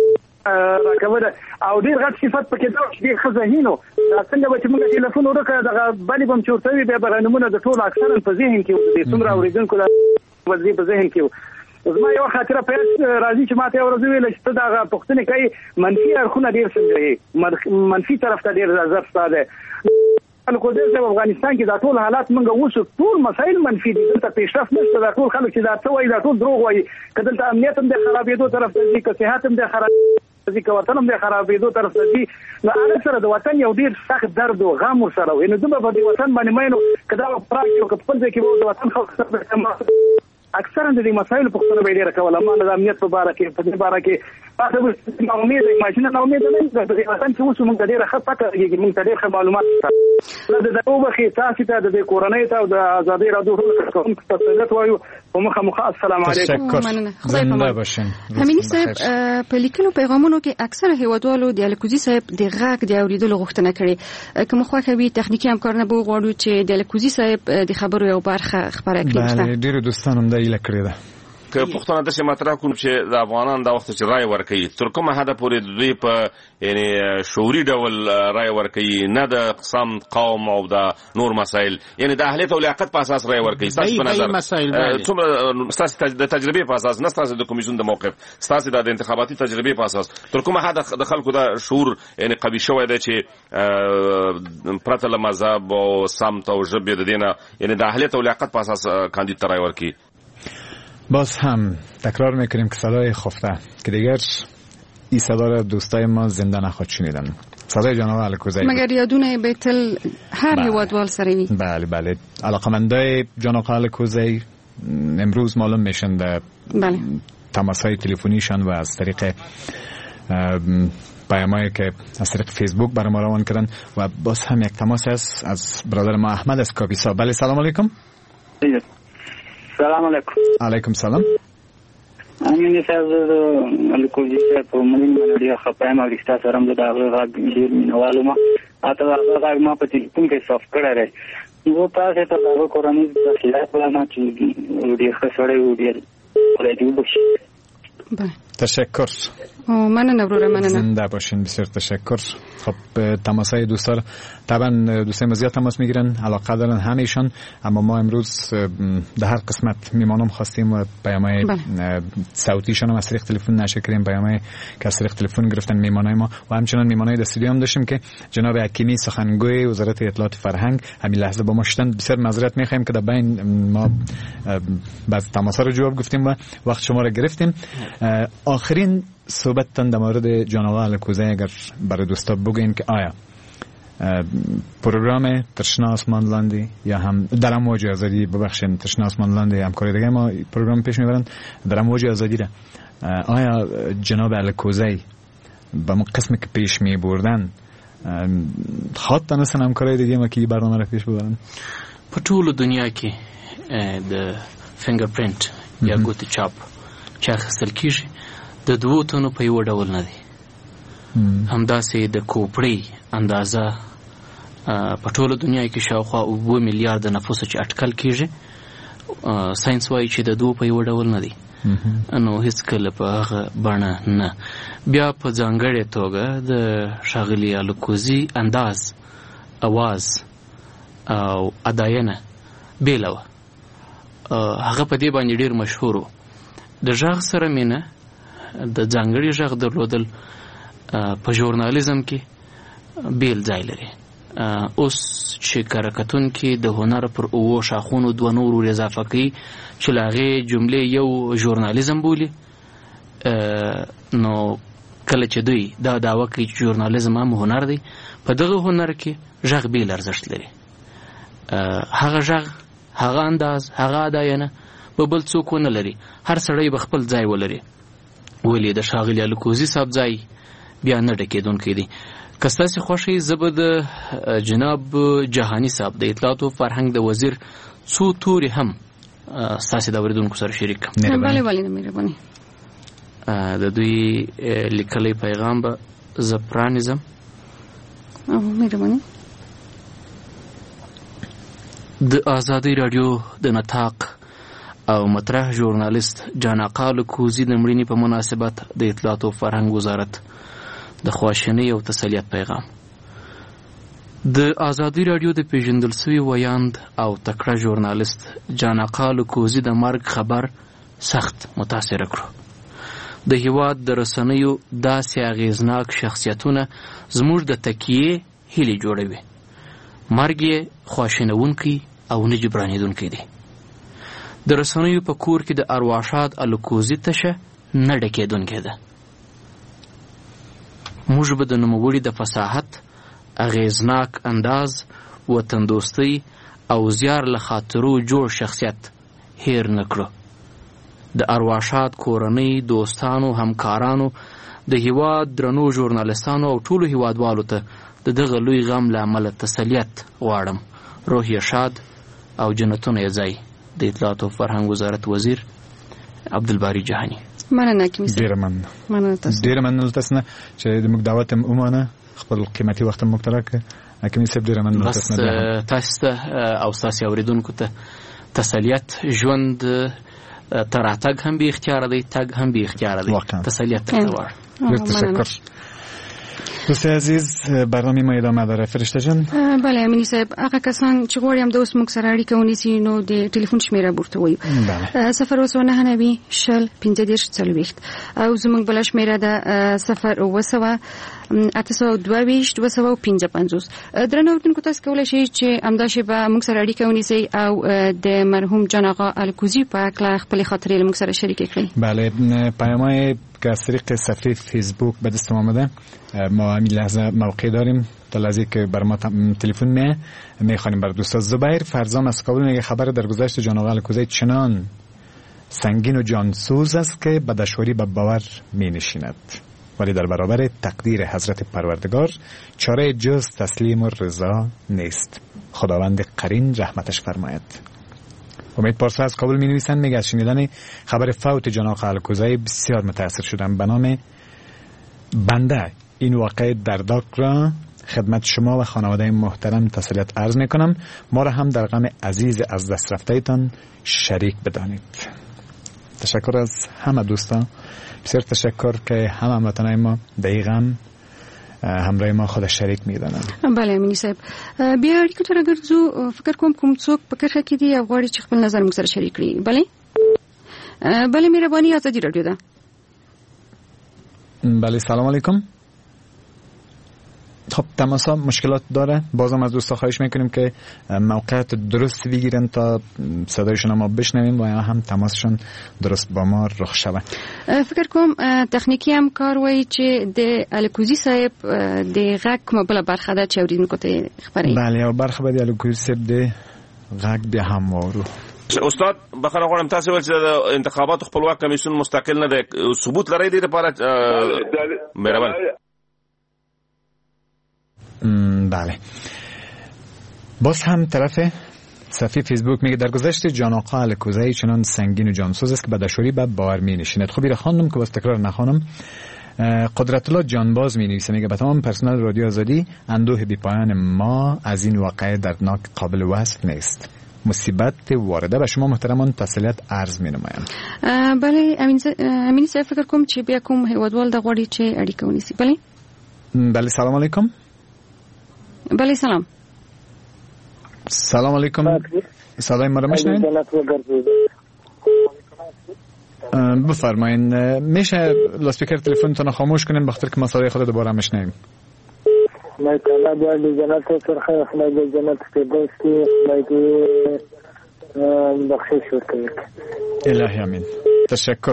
راکوله او ډېر غټ صفت پکې دا چې ډېر ښه ذهین و. دا څنګه به چې موږ ټلیفون وکړه دغه بلې به هم چې ورته وي بیا به نومونه د ټولو اکثرا په ذهن کې وو، د څومره اورېدونکو وزي په ذهن کې و. زما یو خاطره په راځي چې ماته یو ورځ ویل چې ته دغه پوښتنې کوي منفي اړخونه ډېر څنګه منفي طرف ته ډېر نظر ستا دی. الکوزي صاحب افغانستان کې دا ټول حالات موږ اوس ټول مسایل منفي دي، دلته پیشرفت نشته. دا ټول خلک چې دا څه وایي دا ټول دروغ وایي. که دلته امنیت هم د خرابېدو طرف ته ځي، که صحت هم د خرابېدو ځي، که وطن هم د خرابېدو طرف ته ځي، نو هغه سره د وطن یو ډېر سخت درد او غم ورسره وي. نو زه به په دې وطن باندې مین وم که دا به پراخ او که په خپل ځای کې به د وطن خلکو سره اکثرا د دې مسایلو پوښتنه به ډېره کوله. ما د امنیت په باره کې په دې باره کې تاسو به ناامیده ماشینه ناامیده نه یو. په دې وطن کې اوس موږ ډېره ښه پته لګېږي، موږ ته ډېر ښه معلومات شته. د دغه وبخې تاسو ته د دې کورنۍ ته او د ازادۍ راډیو ټولو کارکوونکو ته تسلیت وایو په مخه مخه. السلام علیکم. زنده باشین. حمیني صاحب په لیکلو پیغامونو کې اکثره هیوادوالو د الکوزي صاحب د غږ د اورېدلو غوښتنه کړې. کوم خوښه وي تخنیکی همکارانه به غواړو چې د الکوزي صاحب د خبرو یو برخه خبره کړي. بله ډېرو دوستانو هم دا هیله کړې ده. که پښتون داسې مطرح کوم چې د افغانان دا وخت چې رائے ورکوي تر کومه حده پورې دوی په یعنی شعوري ډول رائے ورکوي، نه د اقسام قوم او د نور مسایل، یعنی د اهلیت او لیاقت په اساس رائے ورکوي. تاسو په نظر څومره تاسو د تجربې په اساس، نه تاسو د کمیسیون د موقف، تاسو د انتخاباتي تجربې په اساس تر کومه حده د خلکو دا شعور یعنی قوي شوی دی چې پرته له مذهب او سمت او ژبې د دینه یعنی د اهلیت او لیاقت په اساس کاندید رائے ورکوي؟ باز هم تکرار میکنیم که صدای خفته که دیگر این صدا را دوستای ما زنده نخواد شنیدن. صدای جناب الکوزی مگر یادونه بیتل هر هیوادوال سره وی. بله بله علاقمندای جناب الکوزی امروز معلوم میشن در بله تماسهای تلفنیشان و از طریق پیامایی که از طریق فیسبوک برای ما روان کردن. و باز هم یک تماس است از برادر ما احمد از کاپیسا. بله سلام علیکم. سلام علیکم. علیکم سلام. امین صاحب الکوزي صاحب په مونږ باندې ډیر خپایم او رښتا سره هم دا غږ ډیر مینوالو ما اته دا غږ ما په ټلیفون کې صاف کړی دی. نو تاسو ته دا کورنۍ د خلاف ولا نه چې ډیر ښه سره و ډیر ولې دی بخښ. تشکر. مننه برو مننه. زنده باشین. بسیار تشکر. خب تماسای دوستان طبعا دوستان زیاد تماس میگیرن، علاقه دارن همه‌شان، اما ما امروز در هر قسمت میمانم خواستیم و پیامای صوتیشون هم از طریق تلفن نشه کردیم، پیامای که از طریق تلفن گرفتن میمانای ما و همچنان میمانای استودیو هم داشتیم که جناب حکیمی سخنگوی وزارت اطلاعات فرهنگ همین لحظه با ما شدن. بسیار معذرت میخوایم که در بین ما بعض تماسا رو جواب گفتیم و وقت شما رو گرفتیم. آخرین صحبتتان در مورد جان آقا الکوزی اگر برای دوستا بگین که آیا پروگرام تشنه آسمان لاندی یا هم در امواج آزادی ببخشید تشنه آسمان لاندی همکاری دیگه ما پروگرام پیش میبرن در امواج آزادی را، آیا جناب الکوزی با ما قسمی که پیش میبردن خواهد تانستن همکاری دیگه ما که برنامه را پیش ببرن؟ په ټول دنیا کې د فنگر پرینټ یا ګوتې چاپ چې اخیستل کیږي د دوو تنو په یو ډول نه دی. همداسې د کوپړۍ اندازه په ټوله دنیا کې شاوخوا اووه میلیارده نفوس چې اټکل کیږي، ساينس وایي چې د دوو په یو ډول نه دی، نو هیڅکله په هغه بڼه نه. بیا په ځانګړې توګه د ښاغلي الکوزي انداز، اواز او اداینه بیله وه، هغه په دې باندې ډېر مشهور و. د غږ سره مینه، د ځانګړي غږ درلودل په ژورنالیزم کې بیل ځای لري. اوس چې کره کتونکي د هنر پر اوو شاخونو دوه نور ور اضافه کوي چې له هغې جملې یو ژورنالیزم بولي، نو کله چې دوی دا دعوه کوي چې ژورنالیزم هم هنر دی، په دغه هنر کې غږ بیل ارزښت لري. هغه غږ، هغه انداز، هغه اداینه به بل څوک ونه لري. هر سړی به خپل ځای ولري، ولې د ښاغلي الکوزي صاحب ځای بیا نه ډکېدونکی دی. که ستاسې خوښ یې زه به د جناب جهاني صاحب د اطلاعاتو فرهنګ د وزیر څو تورې هم ستاسې د اورېدونکو سره شریک کړم. بله بله مهرباني. د دوی لیکلی پیغام به زه پرانیزم. مهرباني. د آزادۍ راډیو د نطاق او مطرح ژورنالیست جان آقا الکوزي د مړینې په مناسبت د اطلاعاتو فرهنګ وزارت د خواشینۍ او تسلیت پیغام. د آزادۍ راډیو د پیژندل سوي ویاند او تکړه ژورنالیست جان آقا الکوزي د مرګ خبر سخت متاثره کړو. د هیواد د رسنیو داسې اغیزناک شخصیتونه زموږ د تکیې هیلې جوړوي. مرګ یې خواشینونکی او نه جبرانېدونکی دی. د رسنیو په کور کې د ارواښاد الکوزي تشه نه ډکېدونکی ده. موږ به د نوموړي د فصاحت، اغیزناک انداز، وطن دوستۍ او زیار له خاطرو جوړ شخصیت هیر نه کړو. د ارواښاد کورنۍ، دوستانو، همکارانو، د هیواد درنو ژورنالیستانو او ټولو هیوادوالو ته د دغه لوی غم له امله تسلیت غواړم. روح یې شاد او جنتونه یې ځای. د اطلاعاتو فرهنګ وزارت وزیر عبدالباری جهانی. مننه حکیمي صاحب. ډېره مننه. مننه تاسو. ډېره مننه تاسو نه چې د موږ دعوت هم ومانه، خپل قیمتي وخت هم موږ ته راکړه. حکیمي صاحب ډېره مننه تاسو نه. بس تاسو ته او ستاسې اورېدونکو ته تسلیت. ژوند ته راتګ هم بې اختیاره دی، تګ هم بې اختیاره دی. تسلیت درته غواړم. تشکر. دوست عزیز، برنامه ما ادامه داره. فرشته جان. بله امینی صاحب، هغه کسان چې غواړي همدا اوس موږ سره اړیکه ونیسي نو د ټلیفون شمیره ورته وایو. صفر اوه سوه نهه نوي شل پنځه دېرش څلوېښت او زموږ بله شمیره ده صفر اوه سوه اته سوه دوه ویشت دوه سوه پنځه پنځوس. درنو اورېدونکو تاسو کولی شئ چې همدا شیبه موږ سره اړیکه ونیسئ او د مرحوم جان آقا الکوزي په هکله خپلې خاطرې له موږ سره شریکې کړئ. بله، پیام‌های که از طریق صفحه فیسبوک به دست آمده ما همین لحظه موقع داریم. تا لحظه که بر ما تلفن می میخوانیم بر دوست زبیر فرزام از کابل میگه خبر در گذشت جان آقا الکوزی چنان سنگین و جانسوز است که به دشواری به باور می نشیند، ولی در برابر تقدیر حضرت پروردگار چاره جز تسلیم و رضا نیست. خداوند قرین رحمتش فرماید. امید پارسا از کابل می نویسند، میگه از شنیدن خبر فوت جان آقا الکوزی بسیار متاثر شدم. به نام بنده این واقعه دردناک را خدمت شما و خانواده محترم تسلیت عرض می کنم. ما را هم در غم عزیز از دست رفته تان شریک بدانید. تشکر از همه دوستان، بسیار تشکر که همه هموطنان ما دقیقاً همراه ما خود شریک میدونن. بله امینی صاحب، بیا اړیکو ته راګرځو. فکر کوم کوم څوک په کرښه کې دي او غواړي چې خپل نظر موږ سره شریک کړي. بله بله مهرباني، ازادي رادیو ده. بله سلام علیکم. خب تماسا مشکلات داره، بازم از دوستا خواهش میکنیم که موقعیت درست بگیرن تا صدایشون ما بشنویم و یا هم تماسشون درست با ما رخ شود. فکر کوم تخنیکی هم کار وای چې د الکوزی صاحب د غږ کومه بل برخه ده چې اوریدونکو ته خبرې. بله یو برخه به د الکوزی صاحب د غږ بیا هم وورو. استاد بخښنه غواړم، تاسو ول چې د انتخاباتو خپلواک کمیسیون مستقل نه دی، ثبوت لري دې لپاره؟ مهربان. بله باز هم طرف صفحه فیسبوک میگه در گذشته جان آقا الکوزی چنان سنگین و جانسوز است که به دشوری به باور می نشیند. خب ایره خواندم که باز تکرار نخوانم. قدرت الله جانباز می نویسه، میگه به تمام پرسنل رادیو آزادی، اندوه بی پایان ما از این واقعه دردناک قابل وصف نیست. مصیبت وارده به شما محترمان تسلیت عرض می نمایم. بله امینی صاحب، فکر کوم چې بیا کوم هیوادوال د غواړي چې اړیکه ونیسي. بله بله سلام علیکم. بله سلام. سلام علیکم. صدای ما رو میشنوید؟ بفرمایید. میشه لاسپیکر تلفنتون رو خاموش کنین بخاطر که مسئله خود دوباره میشنویم. خدای تعالی باید جنت سرخه، خدای جنت فردوسی، خدای بخشش ورکوي. الهی امین. تشکر.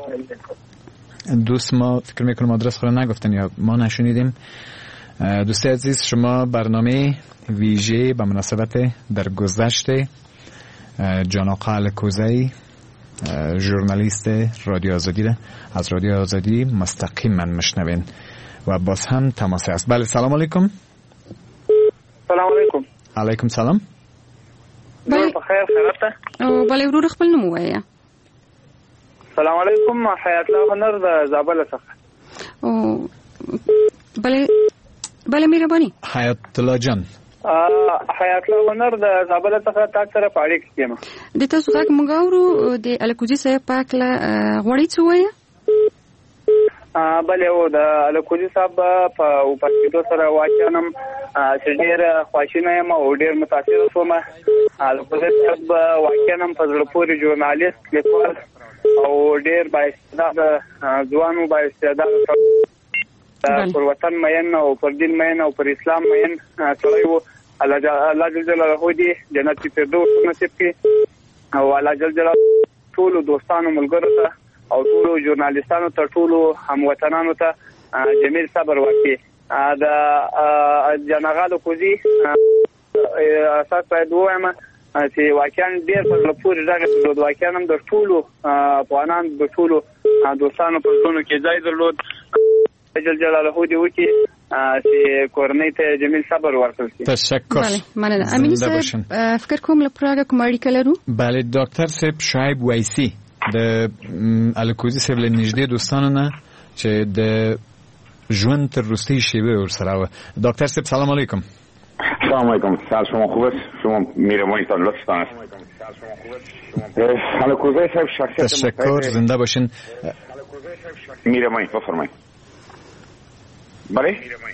دوست ما فکر میکنم آدرس خود نگفتن یا ما نشنیدیم. دوست عزیز، شما برنامه ویژه به مناسبت در گذشته جان آقا الکوزی ژورنالیست رادیو آزادی را از رادیو آزادی مستقیما میشنوین و باز هم تماس است. بله سلام علیکم. سلام علیکم. علیکم سلام. بله بخیر، خیرته؟ او بله ورور خپل نوم ووایه. سلام علیکم، حیات الله هنر د زابل څخه. او بله بله مهرباني. حیات الله جان. حیات الله هنر د زابل څخه تاسو سره پاړې کېم. د تاسو غږ مونږ اورو د الکوزی صاحب پاک له غوړی څه وایي؟ بله او د الکوزی صاحب په پاتېدو سره واقعا چې ډېر خواشینه یم او ډېر متاثر شوم. الکوزی صاحب واقعا په زړه پورې ژورنالیست، لیکوال او ډېر بااستعداده ځوان او بااستعداده پر وطن مین او پر دین مین او پر اسلام مین سړی و. الله جل جلاله دې جنت فردوس نصیب کړي او الله جل جلاله ټول دوستانو ملګرو ته او ټول ژورنالیستانو ته ټول هموطنانو ته جمیل صبر ورکړي. د جنغا الکوزی اساس باید ووایم چې واقعا ډېر په زړه پورې غږ درلود. واقعا هم د ټولو افغانانو د ټولو دوستانو په زړونو کې ځای درلود. جل جلاله دې وکړي چې کورنۍ ته جمیل صبر ورکړي. تشکر. بله مننه. امینی صاحب فکر کوم له پراګه کوم اړیکه لرو؟ بله ډاکټر صاحب شعیب ویسی د الکوزی صاحب له نږدې دوستانو نه چې د ژوند تر وروستۍ شیبې ورسره و. ډاکټر صاحب سلام علیکم. سلام علیکم. سال شما خوب است؟ شما میرمانیتان لطفتان است. الکوزی صاحب شخصیت تشکر، زنده باشین. میرمانید بفرمایید. بله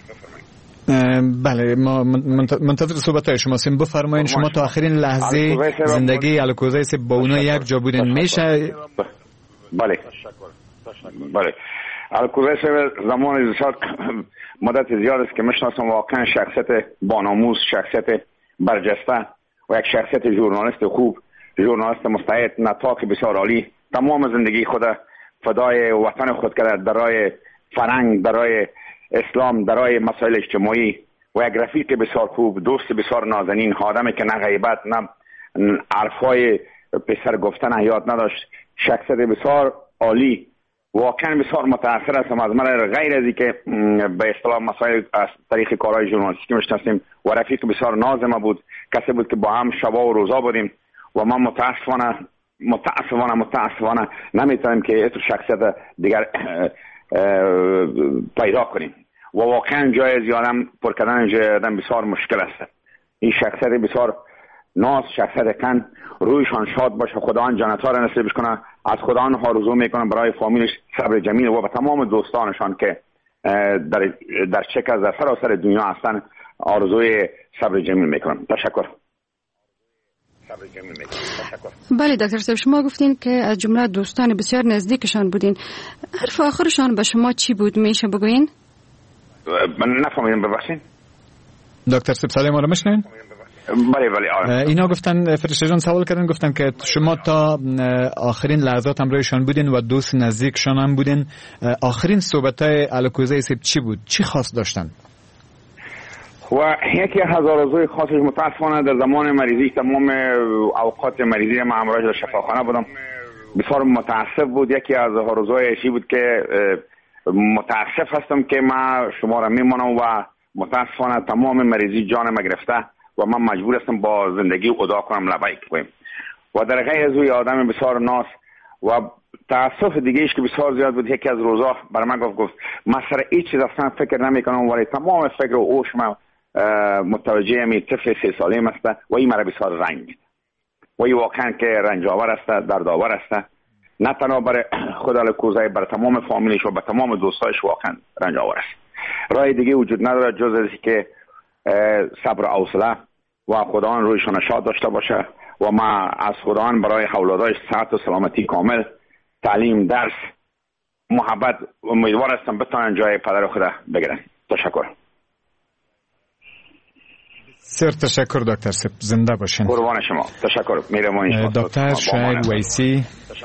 بله ما منتظر صحبت های شما هستیم. بفرمایید شما تا آخرین لحظه زندگی الکوزی صاحب با اونا یک جا بودین، میشه؟ بله بله الکوزی صاحب زمان زیاد مدت زیاد است که میشناسم. واقعا شخصیت باناموز، شخصیت برجسته و یک شخصیت ژورنالیست خوب، ژورنالیست مستعد، نطاق بسیار عالی. تمام زندگی خود فدای وطن خود کرد، درای فرهنگ، درای اسلام، درای مسائل اجتماعی و یک رفیق بسیار خوب، دوست بسیار نازنین، آدمی که نه غیبت نه حرفای پسر گفتن یاد نداشت. شخصیت بسیار عالی. واقعا بسیار متاثر هستم از من، غیر از اینکه به اصطلاح مسائل از طریق کارهای ژورنالیستیکی میشناسیم و رفیق بسیار نازم بود. کسی بود که با هم شبا و روزا بودیم و ما متاسفانه متاسفانه متاسفانه نمیتونیم که این شخصیت دیگر پیدا کنیم و واقعا جای زیادم پر کردن آدم بسیار مشکل است. این شخصیت بسیار ناز، شخصیت کن، رویشان شاد باشه. خدا آن جنت‌ها را نصیبش کنه. از خدا آنها آرزو میکنم برای فامیلش صبر جمیل و به تمام دوستانشان که در در چک از در سراسر دنیا هستن آرزوی صبر جمیل میکنم. تشکر. بله دکتر صاحب، شما گفتین که از جمله دوستان بسیار نزدیکشان بودین. حرف آخرشان به شما چی بود؟ میشه بگوین؟ من نفهمیدم، ببخشید. دکتر صاحب سلام ما رو میشنوین؟ بله بله آره. اینا گفتن، فرشته جان سوال کردن، گفتن که شما تا آخرین لحظات همراهشان بودین و دوست نزدیکشان هم بودین. آخرین صحبت‌های الکوزی صاحب چی بود؟ چی خاص داشتن؟ و یکی از آرزوی خاصش متاسفانه در زمان مریضی، تمام اوقات مریضی ما همراهش در شفاخانه بودم، بسیار متاسف بود. یکی از آرزوی چی بود که متاسف هستم که ما شما را میمانم و متاسفانه تمام مریضی جان ما گرفته و من مجبور هستم با زندگی ادا کنم، لبیک کنم. و در غیر از اوی آدم بسیار ناس و تاسف دیگه ایش که بسیار زیاد بود. یکی از روزا بر من گفت گفت من سر هیچ چیز اصلا فکر نمی کنم ولی تمام فکر و اوش من متوجه می طفل سه ساله است و این مرا بسیار رنج و این واقعا که رنجاور است، دردآور است، نه تنها برای خدا الکوزی، برای تمام فامیلش و به تمام دوستایش واقعا رنجاور است. راه دیگه وجود نداره جز از که صبر و حوصله و خدا رویشان شاد داشته باشه و ما از خدا برای اولادش صحت و سلامتی کامل، تعلیم، درس، محبت امیدوار هستم بتونن جای پدر خدا بگیرن. تشکر. سر تشکر دکتر صاحب، زنده باشین. قربان شما. تشکر. میرمانی شما. دکتر شعیب ویسی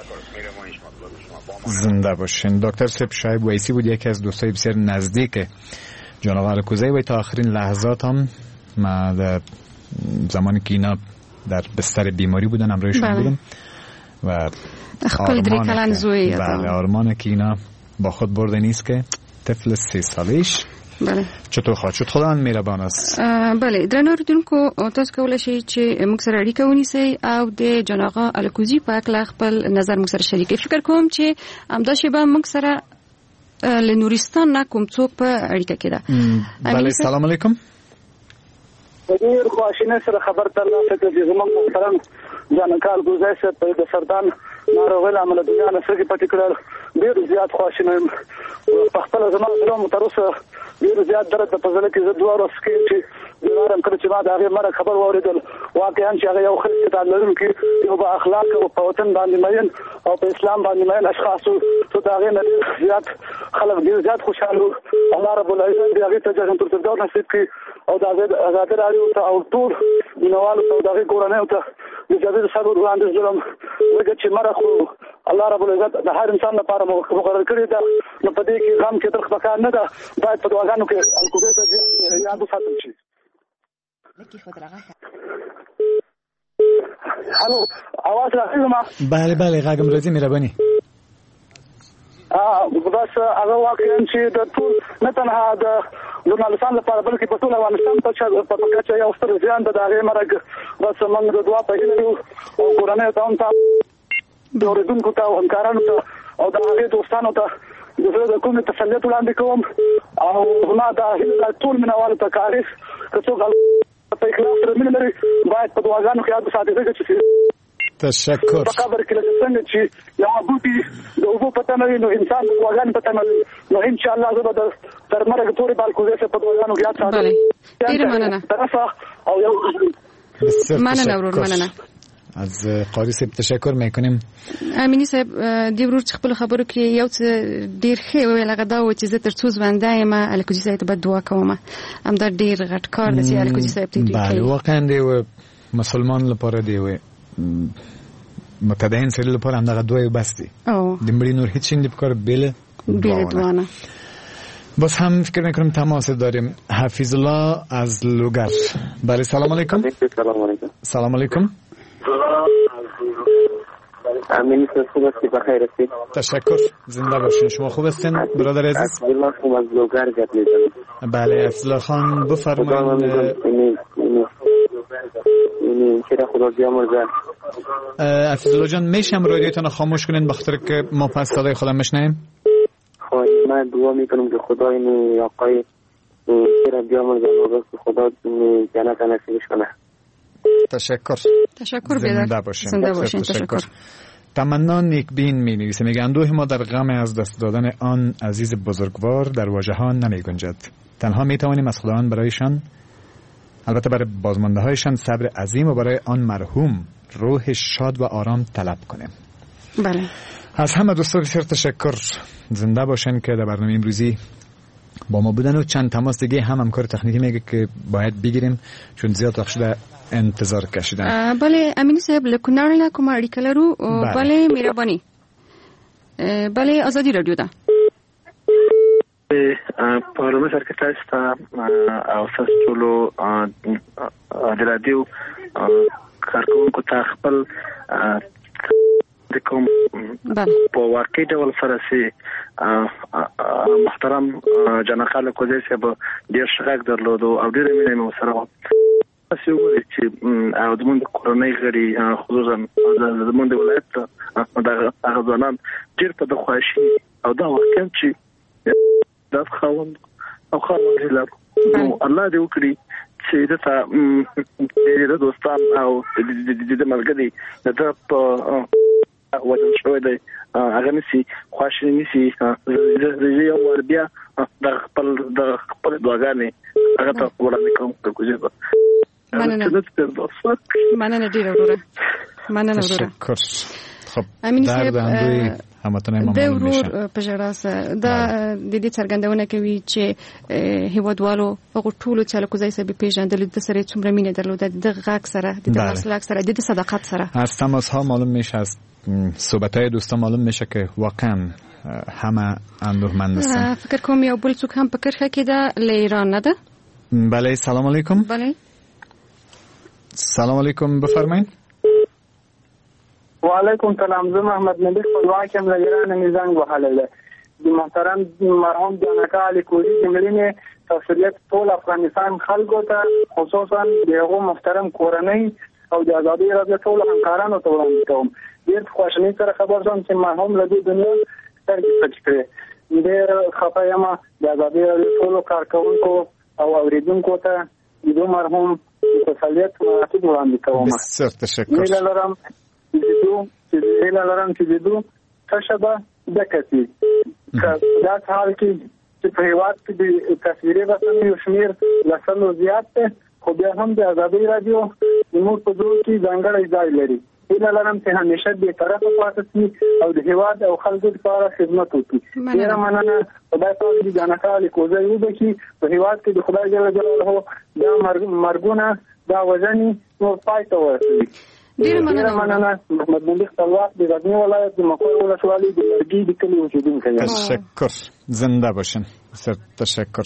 زنده باشین. دکتر صاحب شعیب ویسی بود، یکی از دوستای بسیار نزدیک جناب الکوزی و تا آخرین لحظات هم ما در زمانی که اینا در بستر بیماری بودن همراهشون بودم و آرمان بله آرمان که اینا با خود برده نیست که طفل سه سالش بله چطور خواهد شد. خدا مهربان است. بله درنو ردونکو تاسو کولای شئ چې موږ سره اړیکه ونیسئ او د جناب آغا الکوزي په اړه خپل نظر موږ سره شریک کړئ. فکر کوم چې همدا شیبه موږ سره له نورستان نه کوم څوک په اړیکه کې ده. بله سلام علیکم. ډیر خواشینه سره خبر ترلاسه کړه چې زموږ محترم جانکار ګوزای صاحب د سرطان ناروغۍ له امله دنیا نه سګي پټې کړل. ډیر زیات خواشینه یم په خپل زما زړه مو تر اوسه ډیر زیات درد په زړه کې زه دوه ورځې کې چې زمارم کړ چې ما د هغې مرګ خبر واورېدل واقعا چې هغه یو ښه استعداد لرونکي یو با اخلاق او په وطن باندې مین او په اسلام باندې مین اشخاص ته د هغې نه ډېر زیات خلک ډېر زیات خوشحاله وو. الله رب العزت دې هغې ته جنت الفردوس نصیب کړي او د ازادي راډیو ته او ټول مینوالو ته او د هغې کورنیو ته د جدید صبر وړاندې ظلم وګه چې مرګ خو الله رب العزت د هر انسان لپاره مقرر کړی ده، نو په دې کې غم کېدل پکار نه ده، باید په دعاګانو کې الکوزي ته یاد وساتل شي. الو اواز راځي ما؟ بله بله غږم راځي مهرباني. اه بس هغه واقعا چې د ټول نه تنها د ژورنالستانو لپاره بلکې په ټول افغانستان ته په کچه یو ستر زیان ده د هغې مرګ. بس موږ د دعا په هیله یو او کورنیو ته هم ته د اورېدونکو ته او همکارانو ته او د هغې دوستانو ته د زړه د کومې تسلیت وړاندې کوم او زما دا هیله ده ټول مینوالو ته کاریس که څوک په اخلاص سره مینه لري باید په دعاګانو کې یاد وساتي ځکه چې تشکر. په قبر کې لکه څنګه چې یو بوټي د اوبو په تمه وي نو انسان د دعاګانو په تمه وي، نو انشاءالله زه به تر مرګ پورې به الکوزي صاحب په دعاګانو کې یاد ساتم. ډېره مننه. او یو مننه ورور مننه. از قاری صاحب تشکر میکنیم. امینی صاحب دی ورور چې خپل خبرو کې یو څه ډیر ښه ویل هغه دا و چې زه تر څو ژوندی یم الکوزي صاحب ته به دعا کوم. همدا ډیر غټ کار دی چې الکوزي صاحب ته کوي. بله واقعا دی و مسلمان لپاره دی و متدین سره لپاره هم دغه دوی بس دی. د مړي نور هیڅ نه بکار بیل بیل دعا نه. باز هم فکر میکنم تماس داریم. حفیظ الله از لوگر. بله سلام علیکم. سلام علیکم. سلام علیکم. امین صاحب خوب هستی؟ بخیر هستی؟ تشکر. زنده باشین. شما خوب هستین برادر عزیز؟ عبدالله خوب از لوگر گپ میزنم. بله عبدالله خان بفرمایید. اینی اینی چرا خدا بیامرزه. عبدالله جان میشم رادیوتون خاموش کنین بخاطر که ما پس صدای خودم بشنویم؟ خواهی من دعا میکنم که خدا اینی آقای چرا بیامرزه و خدا جنت نصیبش کنه. تشکر تشکر زنده باشین زنده باشین تشکر. تمنا نیکبین می نویسه، میگه اندوه ما در غم از دست دادن آن عزیز بزرگوار در واژه ها نمی گنجد. تنها می توانیم از خداوند برایشان، البته برای بازمانده هایشان، صبر عظیم و برای آن مرحوم روح شاد و آرام طلب کنیم. بله. از همه دوستان بسیار تشکر. زنده باشین که در برنامه امروزی با ما بودن و چند تماس دیگه هم همکار تکنیکی میگه که باید بگیریم چون زیاد وقت شده انتظار کشیدن. بله امینی صاحب لکنار نه کوم اړیکه لرو. بله مهرباني. بله آزادی رادیو ده. په لومړي سر کې تاسو ته او تاسو ټولو د رادیو کارکونکو ته خپل د کوم په واقعي ډول سره سي محترم جناب خالق کوزی صاحب ډیر شغاک درلود او ډیر مینه مو سره تاسو وګورئ چې او د موږ کورنۍ غړي خصوصا د موږ ولایت هغه ځوانان ډیر په د خوښي او دا واقعا چې دا خوند او خوند لري نو الله دې وکړي چې دا د دوستان او د ملګري دا په وجه شوی دی هغه نسی خوښ نسی زه یو ور بیا د خپل د خپل دواګانې هغه ته وړاندې کوم په کوجه مننه مننه ډیر وروره مننه وروره تشکر. خب در اندوی هموطنه ما معلوم میشه د ورور په جړاسه دا د دې څرګندونه کوي چې هیوادوالو هغه ټولو چې له کوزای سبي پیژندل د سره څومره مینه درلوده د غاک سره د تماسلاک سره د صداقت سره. از تماس ها معلوم میشه، از صحبت های دوستان معلوم میشه که واقعا همه اندوهمند هستن. فکر کوم یو بل څوک هم په کرخه کې ده له ایران نه ده. بله سلام علیکم. بله سلام علیکم بفرمایید. و علیکم سلام. زه محمد نبی خپلواک یم له ایران می زنګ وهلی دی. محترم مرحوم جناب علي کوزی د ملي تسلیت ټول افغانستان خلکو ته خصوصا دغه محترم کورنۍ او د آزادۍ رادیو ټول همکارانو ته وړاندې کوم. ډېر خوشحالي سره خبر شوم چې مرحوم له دې دنیا سترګې پټې کړې. ډېر خفه یم د آزادۍ رادیو ټولو کارکوونکو او اوریدونکو ته د مرحوم تسلیت مراتب وړاندې کوم. بسیار تشکر. ميله لرم چې چې ميله لرم چې دو تشبه دکتي که دا حال کې چې په هیواد کې د تصویري رسنیو یو شمېر لسلو زیات ده، خو بیا هم د آزادۍ رادیو زموږ په زړه کې ځانګړی ځای لري. هیله لرم چې همیشه بې طرفه پاتې شي او د هیواد او خلکو لپاره خدمت وکړي. ډېره مننه. خدای پاک دې جناب علي کوزی وبخښي. په هیواد کې د خدای جل جلاله دا مرګونه دا وژنې نور پای ته ورسوي. ډېره مننه. محمد نبی خپلواک د غزنی ولایت د مقر ولسوالۍ د لرګي د کلي اوسیدونکی یم. تشکر. زنده باشین. بسیار تشکر.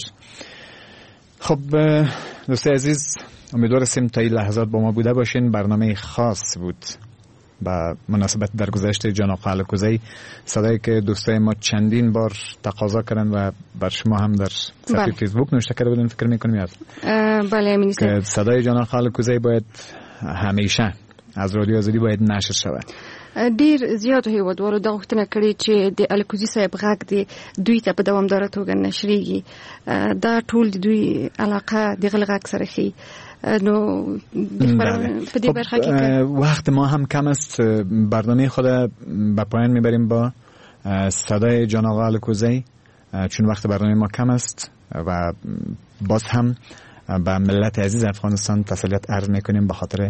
خب دوستای عزیز امیدوارم تا این لحظات با ما بوده باشین. برنامه خاص بود با مناسبت درگذشت جناب خالق کوزی، صدایی که دوستای ما چندین بار تقاضا کردن و بر شما هم در صفحه فیسبوک نوشته کرده بودن. فکر میکنم یاد بله مینیستر که صدای جناب خالق کوزی باید همیشه از رادیو آزادی باید نشر شود. ډیر زیات هیوادوالو دا غوښتنه کړې چې د الکوزي صاحب غږ د دوی ته په دوامداره توګه نشریږي. دا ټول د دوی علاقه د غږ سره خي. نو په دې برخه کې وقت ما هم کم است. برنامه خود به پایان میبریم با صدای جناب الکوزی چون وقت برنامه ما کم است و باز هم به ملت عزیز افغانستان تسلیت عرض میکنیم به خاطر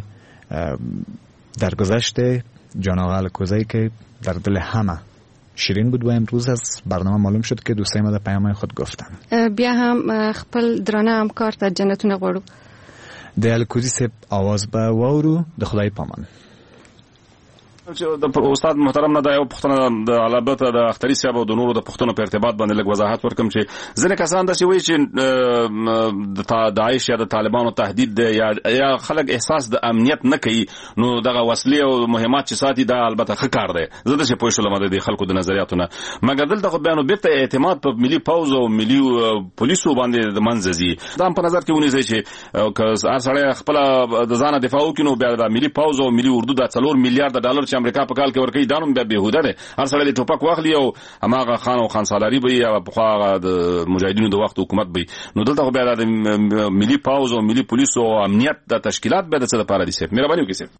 درگذشت جناب الکوزی که در دل همه شیرین بود و امروز از برنامه معلوم شد که دوستای ما در پیام‌های خود گفتن. بیا هم خپل درانه همکار ته جنتونه غواړو. د الکوزی صاحب आवाज به واورو. د خدای پامان. د استاد محترم نه دا یو پښتنه د علابته د اختری صاحب او د نورو د پښتنو په ارتباط باندې لږ وضاحت ورکم چې ځنه کسان داسې وایي چې د داعش یا د طالبانو تهدید دی یا یا خلک احساس د امنیت نه کوي، نو دغه وسلې او مهمات چې ساتي دا البته ښه کار دی. زه د څه پوه شولم د خلکو د نظریاتو نه، مګر دلته خو بیانو بیرته اعتماد په ملي پوز او ملي پولیسو باندې د منځ ځي. دا په نظر کې ونیسئ چې هر سړی خپل د ځان دفاع وکړي، نو بیا د ملي پوز او ملي اردو د څلور میلیارډ ډالر چې امریکا په کال کې ورکړي دا نوم بیا بهوده دی. هر سړی د ټوپک واخلي او هماغه خان او خان سالاري به یا پخوا د مجاهدینو د وخت حکومت به. نو دلته خو بیا د ملي پاوز او ملي پولیس او امنیت د تشکیلات به د څه لپاره دي؟ صاحب مهرباني وکړئ صاحب.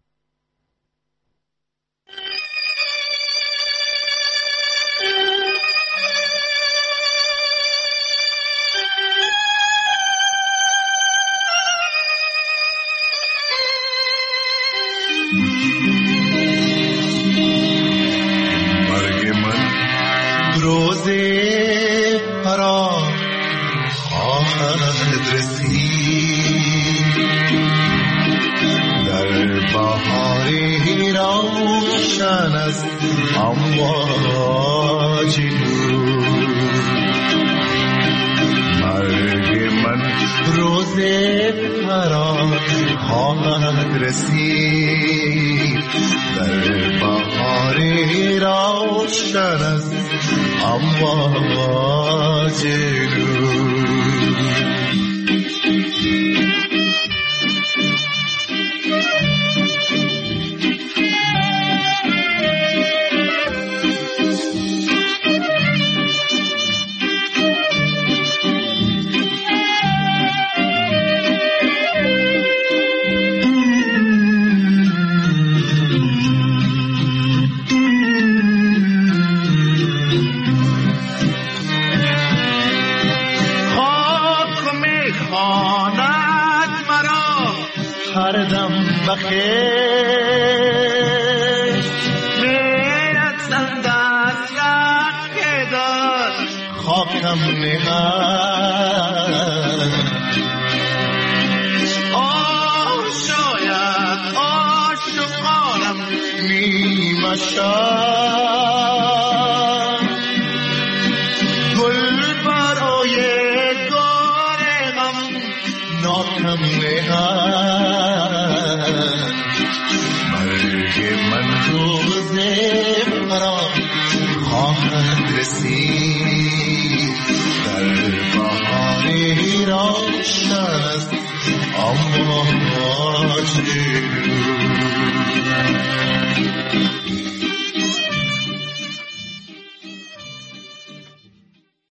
من روز مرا خواهد رسید